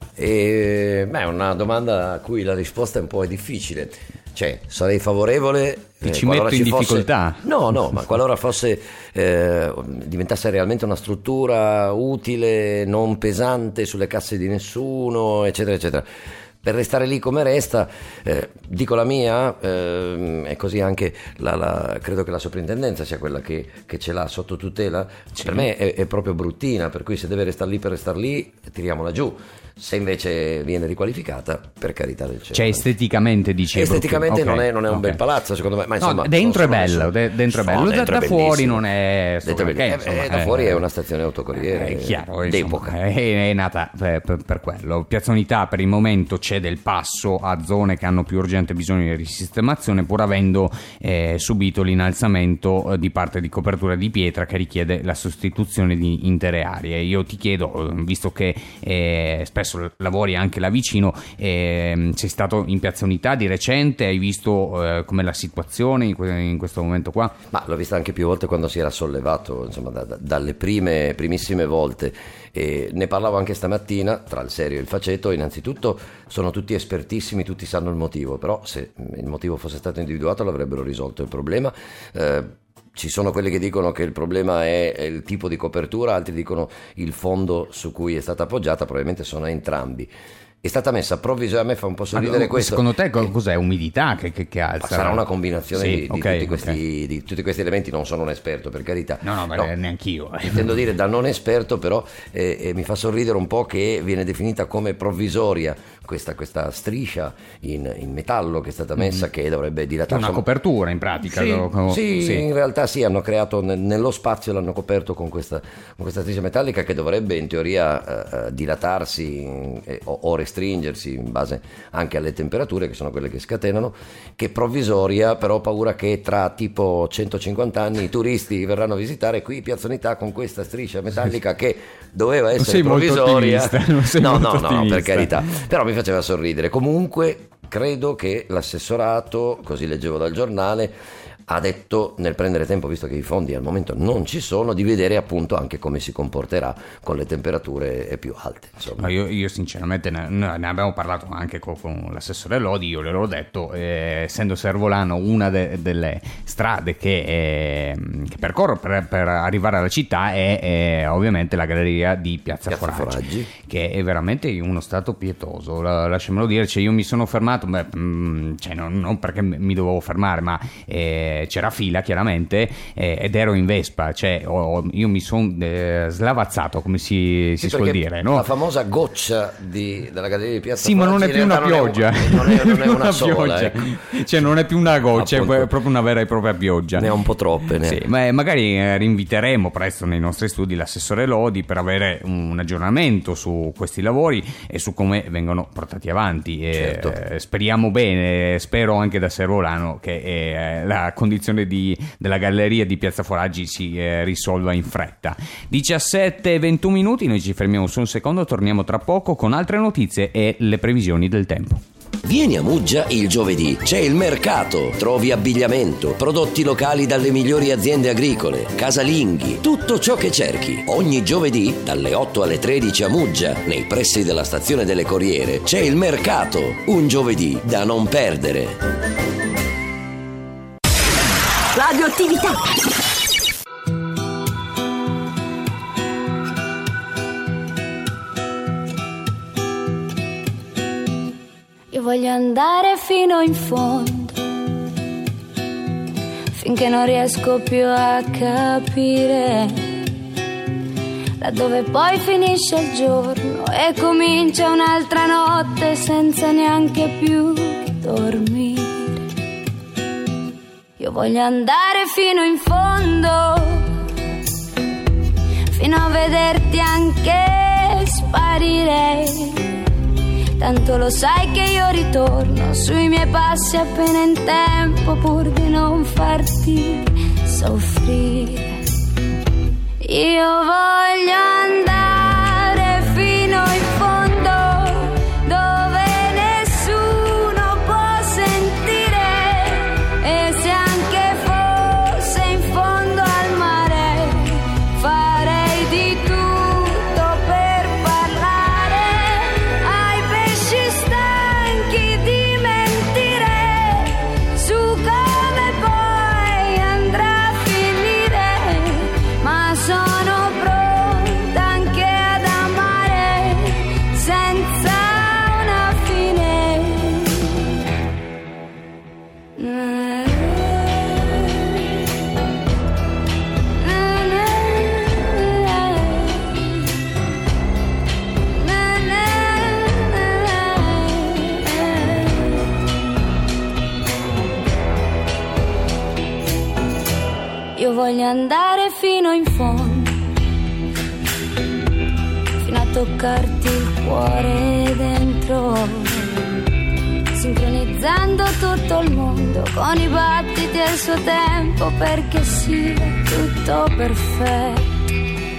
Eh, beh, è una domanda a cui la risposta è un po' difficile. Cioè, sarei favorevole. Ti eh, ci metto in difficoltà? Fosse... No, no, ma qualora fosse eh, diventasse realmente una struttura utile, non pesante sulle casse di nessuno, eccetera, eccetera. Per restare lì come resta, eh, dico la mia, eh, e così anche la, la, credo che la soprintendenza sia quella che, che ce l'ha sotto tutela. Sì. Per me è, è proprio bruttina, per cui se deve restare lì per restare lì, tiriamola giù. Se invece viene riqualificata, per carità del cielo. Cioè esteticamente dicevo. Esteticamente okay. non, è, non è un okay. bel palazzo, secondo me. Ma insomma, no, dentro è bello, de- dentro è bello. No, dentro da, da fuori non è. Dentro che, è insomma, eh, da fuori è una stazione autocorriere. È chiaro, d'epoca. Insomma, è, è nata per, per, per quello. Piazza Unità per il momento cede il passo a zone che hanno più urgente bisogno di risistemazione, pur avendo eh, subito l'innalzamento di parte di copertura di pietra che richiede la sostituzione di intere aree. Io ti chiedo, visto che eh, spesso lavori anche anche là vicino, eh, sei stato in Piazza Unità di recente, hai visto eh, com'è la situazione in, que- in questo momento qua? Ma l'ho vista anche più volte quando si era sollevato, insomma, da, da, dalle prime primissime volte, e ne parlavo anche stamattina tra il serio e il faceto. Innanzitutto sono tutti espertissimi, tutti sanno il motivo, però se il motivo fosse stato individuato l'avrebbero risolto il problema. eh, Ci sono quelli che dicono che il problema è il tipo di copertura, altri dicono il fondo su cui è stata appoggiata, probabilmente sono entrambi. È stata messa provvisoriamente, a me fa un po' sorridere allora, questo. Secondo te cos'è? Umidità che, che, che alza? Sarà una combinazione sì, di, di, okay, tutti questi, okay. di tutti questi elementi. Non sono un esperto, per carità. No, no, no. neanch'io. Intendo dire da non esperto, però eh, eh, mi fa sorridere un po' che viene definita come provvisoria questa, questa striscia in, in metallo che è stata messa, mm-hmm. che dovrebbe dilatare. Una copertura in pratica. Sì, lo, sì, sì, in realtà sì, hanno creato ne, nello spazio, l'hanno coperto con questa, con questa striscia metallica che dovrebbe in teoria eh, dilatarsi eh, o, o restringersi in base anche alle temperature, che sono quelle che scatenano, che provvisoria, però ho paura che tra tipo centocinquanta anni i turisti verranno a visitare qui Piazza Unità con questa striscia metallica che doveva essere provvisoria. No, no, no, no, per carità, però mi faceva sorridere. Comunque credo che l'assessorato, così leggevo dal giornale, ha detto nel prendere tempo, visto che i fondi al momento non ci sono, di vedere appunto anche come si comporterà con le temperature più alte. No, io, io sinceramente ne, ne abbiamo parlato anche con, con l'assessore Lodi, io gliel'ho detto, eh, essendo Servolano una de, delle strade che, eh, che percorro per, per arrivare alla città è, è ovviamente la galleria di Piazza, Piazza Foraggi, Foraggi, che è veramente in uno stato pietoso, la, lasciamelo dire. Cioè, io mi sono fermato, beh, mh, cioè non, non perché mi dovevo fermare, ma eh, c'era fila chiaramente, eh, ed ero in Vespa, cioè oh, io mi sono eh, slavazzato, come si, sì, si suol dire, no? La famosa goccia di, della galleria di Piazza sì, Foraggi, ma non è più una pioggia, non è, non è una sola, ecco. Cioè non è più una goccia, appunto, è proprio una vera e propria pioggia. Ne ha un po' troppe, ne. Sì, ma magari eh, rinviteremo presto nei nostri studi l'assessore Lodi per avere un aggiornamento su questi lavori e su come vengono portati avanti. E, certo. eh, speriamo bene, spero anche da Servolano che eh, la condizione di, della galleria di Piazza Foraggi si eh, risolva in fretta. diciassette e ventuno minuti, noi ci fermiamo su un secondo, torniamo tra poco con altre notizie e le previsioni del tempo. Vieni a Muggia il giovedì, c'è il mercato, trovi abbigliamento, prodotti locali dalle migliori aziende agricole, casalinghi, tutto ciò che cerchi. Ogni giovedì dalle otto alle tredici a Muggia, nei pressi della stazione delle Corriere, c'è il mercato, un giovedì da non perdere. Radioattività. Io voglio andare fino in fondo, finché non riesco più a capire, laddove poi finisce il giorno e comincia un'altra notte senza neanche più dormire. Io voglio andare fino in fondo, fino a vederti anche sparire. Tanto lo sai che io ritorno sui miei passi appena in tempo, pur di non farti soffrire. Io voglio andare fino in fondo, dove nessuno può sentire, e se anche fosse in fondo al mare, farei di tutto per parlare ai pesci stanchi di mentire su come poi andrà a finire, ma sono pronta anche ad amare senza una fine. Io voglio andare fino in fondo, fino a toccarti il cuore dentro, sincronizzando tutto il mondo con i battiti al suo tempo, perché sia tutto perfetto.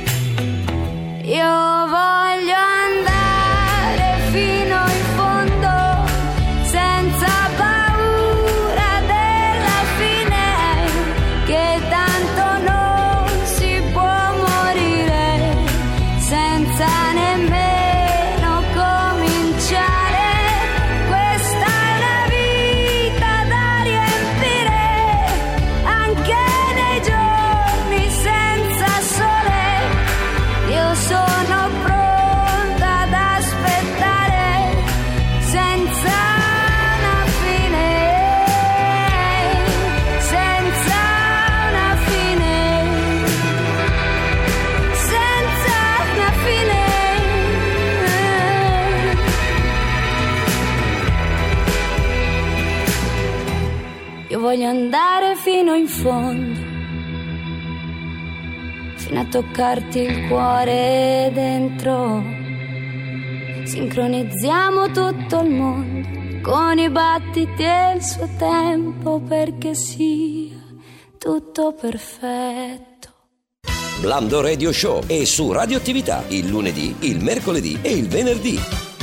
Io voglio andare fino in fondo, senza paura della fine, che tanto non si può morire senza nemmeno cominciare. Questa è una vita da riempire, anche nei giorni senza sole. Io sono pronta ad aspettare senza una fine, senza una fine, senza una fine. Io voglio andare fino in fondo, fino a toccarti il cuore dentro, sincronizziamo tutto il mondo con i battiti e il suo tempo, perché sia tutto perfetto. Blando Radio Show è su Radioattività il lunedì, il mercoledì e il venerdì.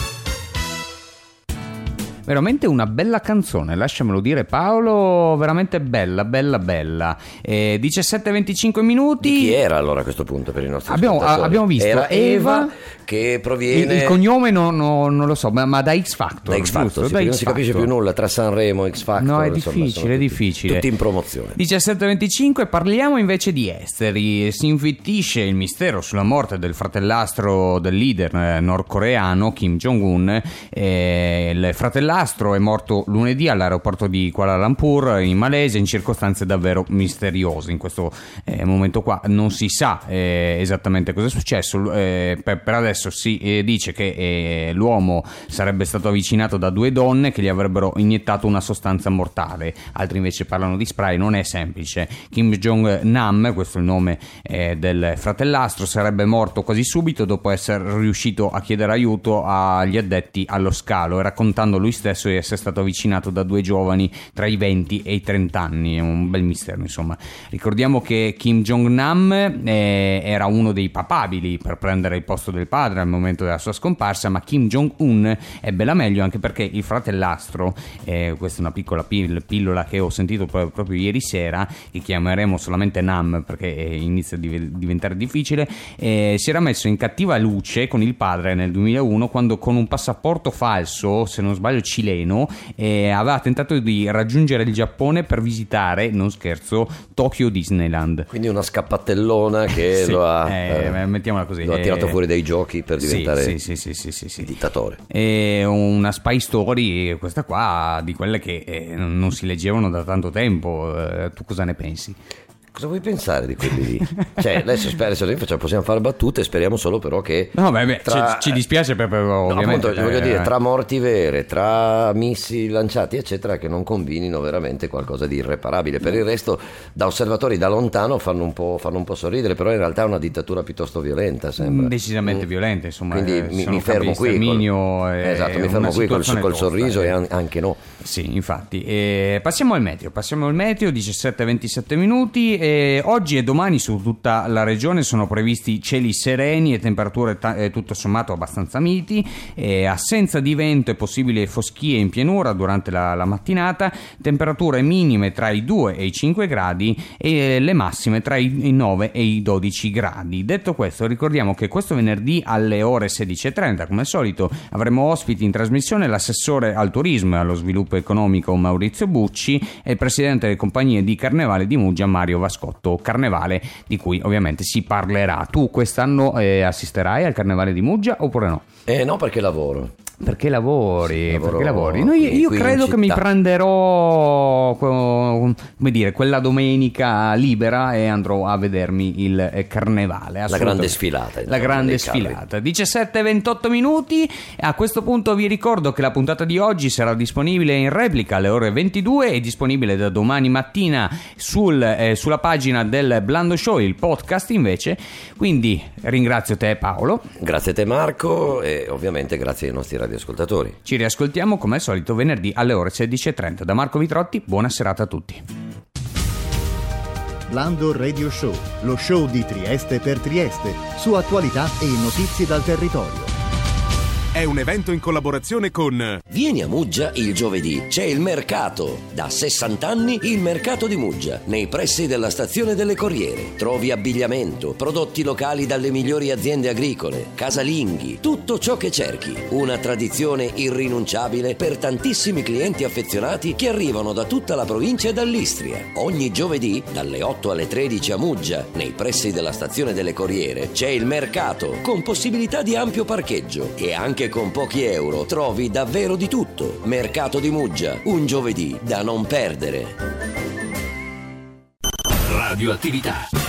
Veramente una bella canzone, lasciamelo dire Paolo, veramente bella, bella, bella. Eh, diciassette e venticinque minuti. Di chi era allora a questo punto per i nostri abbiamo, ascoltatori? abbiamo visto era Eva, Eva che proviene... Il, il cognome no, no, non lo so, ma, ma da X Factor. Da X Factor, giusto? sì, da X non si capisce Factor. più nulla tra Sanremo e X Factor. No, è insomma, difficile, è tutti, difficile. Tutti in promozione. diciassette e venticinque, parliamo invece di esteri. Si infittisce il mistero sulla morte del fratellastro del leader eh, nordcoreano Kim Jong-un. Eh, il fratellastro è morto lunedì all'aeroporto di Kuala Lumpur in Malesia in circostanze davvero misteriose. In questo eh, momento qua non si sa eh, esattamente cosa è successo. Eh, per, per adesso si eh, dice che eh, l'uomo sarebbe stato avvicinato da due donne che gli avrebbero iniettato una sostanza mortale, altri invece parlano di spray. Non è semplice. Kim Jong-nam, questo è il nome eh, del fratellastro, sarebbe morto quasi subito dopo essere riuscito a chiedere aiuto agli addetti allo scalo, e raccontando lui stesso stesso di essere stato avvicinato da due giovani tra i venti e i trenta anni, è un bel mistero insomma. Ricordiamo che Kim Jong-nam eh, era uno dei papabili per prendere il posto del padre al momento della sua scomparsa, ma Kim Jong-un ebbe la meglio, anche perché il fratellastro, eh, questa è una piccola pillola che ho sentito proprio, proprio ieri sera, che chiameremo solamente Nam perché inizia a diventare difficile, eh, si era messo in cattiva luce con il padre nel duemilauno quando con un passaporto falso, se non sbaglio cileno, eh, aveva tentato di raggiungere il Giappone per visitare, non scherzo, Tokyo Disneyland. Quindi una scappatellona che sì, lo ha eh, eh, mettiamola così, lo ha tirato eh, fuori dai giochi per diventare sì, sì, sì, sì, sì, sì. dittatore. È una spy story, questa qua, di quelle che eh, non si leggevano da tanto tempo. Eh, tu cosa ne pensi? Cosa vuoi pensare di quelli lì? Cioè, adesso spero, se noi facciamo, possiamo fare battute, speriamo solo però che... No, beh, beh tra... ci, ci dispiace per, per ovviamente... No, appunto, voglio eh, dire, tra morti vere, tra missili lanciati, eccetera, che non combinino veramente qualcosa di irreparabile. Per il resto, da osservatori da lontano fanno un po', fanno un po' sorridere, però in realtà è una dittatura piuttosto violenta, sembra. Decisamente mm. violenta, insomma. Quindi eh, mi, mi fermo qui. Col... E esatto, mi fermo qui col, col sorriso eh. e an- anche no. Sì, infatti. E passiamo al meteo, passiamo al meteo, diciassette ventisette minuti, e oggi e domani su tutta la regione sono previsti cieli sereni e temperature ta- eh, tutto sommato abbastanza miti, eh, assenza di vento e possibile foschie in pianura durante la, la mattinata, temperature minime tra i due e i cinque gradi e le massime tra i nove e i dodici gradi. Detto questo, ricordiamo che questo venerdì alle ore sedici e trenta, come al solito, avremo ospiti in trasmissione l'assessore al turismo e allo sviluppo economico Maurizio Bucci e il presidente delle compagnie di Carnevale di Muggia Mario Vascotto. Carnevale di cui ovviamente si parlerà. Tu quest'anno eh, assisterai al Carnevale di Muggia oppure no? Eh no, perché lavoro. Perché lavori? Sì, perché lavori? No, io io credo che mi prenderò come dire quella domenica libera e andrò a vedermi il Carnevale. La grande sfilata. La grande sfilata. diciassette e ventotto minuti. A questo punto vi ricordo che la puntata di oggi sarà disponibile in replica alle ore ventidue e disponibile da domani mattina sul, eh, sulla pagina del Blando Show, il podcast invece. Quindi ringrazio te Paolo. Grazie a te Marco e ovviamente grazie ai nostri radioascoltatori. Ci riascoltiamo come al solito venerdì alle ore sedici e trenta. Da Marco Vitrotti, buona serata a tutti. Blando Radio Show, lo show di Trieste per Trieste, su attualità e notizie dal territorio. È un evento in collaborazione con... Vieni a Muggia il giovedì, c'è il mercato. Da sessanta anni il mercato di Muggia, nei pressi della stazione delle Corriere. Trovi abbigliamento, prodotti locali dalle migliori aziende agricole, casalinghi, tutto ciò che cerchi. Una tradizione irrinunciabile per tantissimi clienti affezionati che arrivano da tutta la provincia e dall'Istria. Ogni giovedì, dalle otto alle tredici a Muggia, nei pressi della stazione delle Corriere, c'è il mercato, con possibilità di ampio parcheggio e anche con pochi euro trovi davvero di tutto. Mercato di Muggia, un giovedì da non perdere. Radioattività.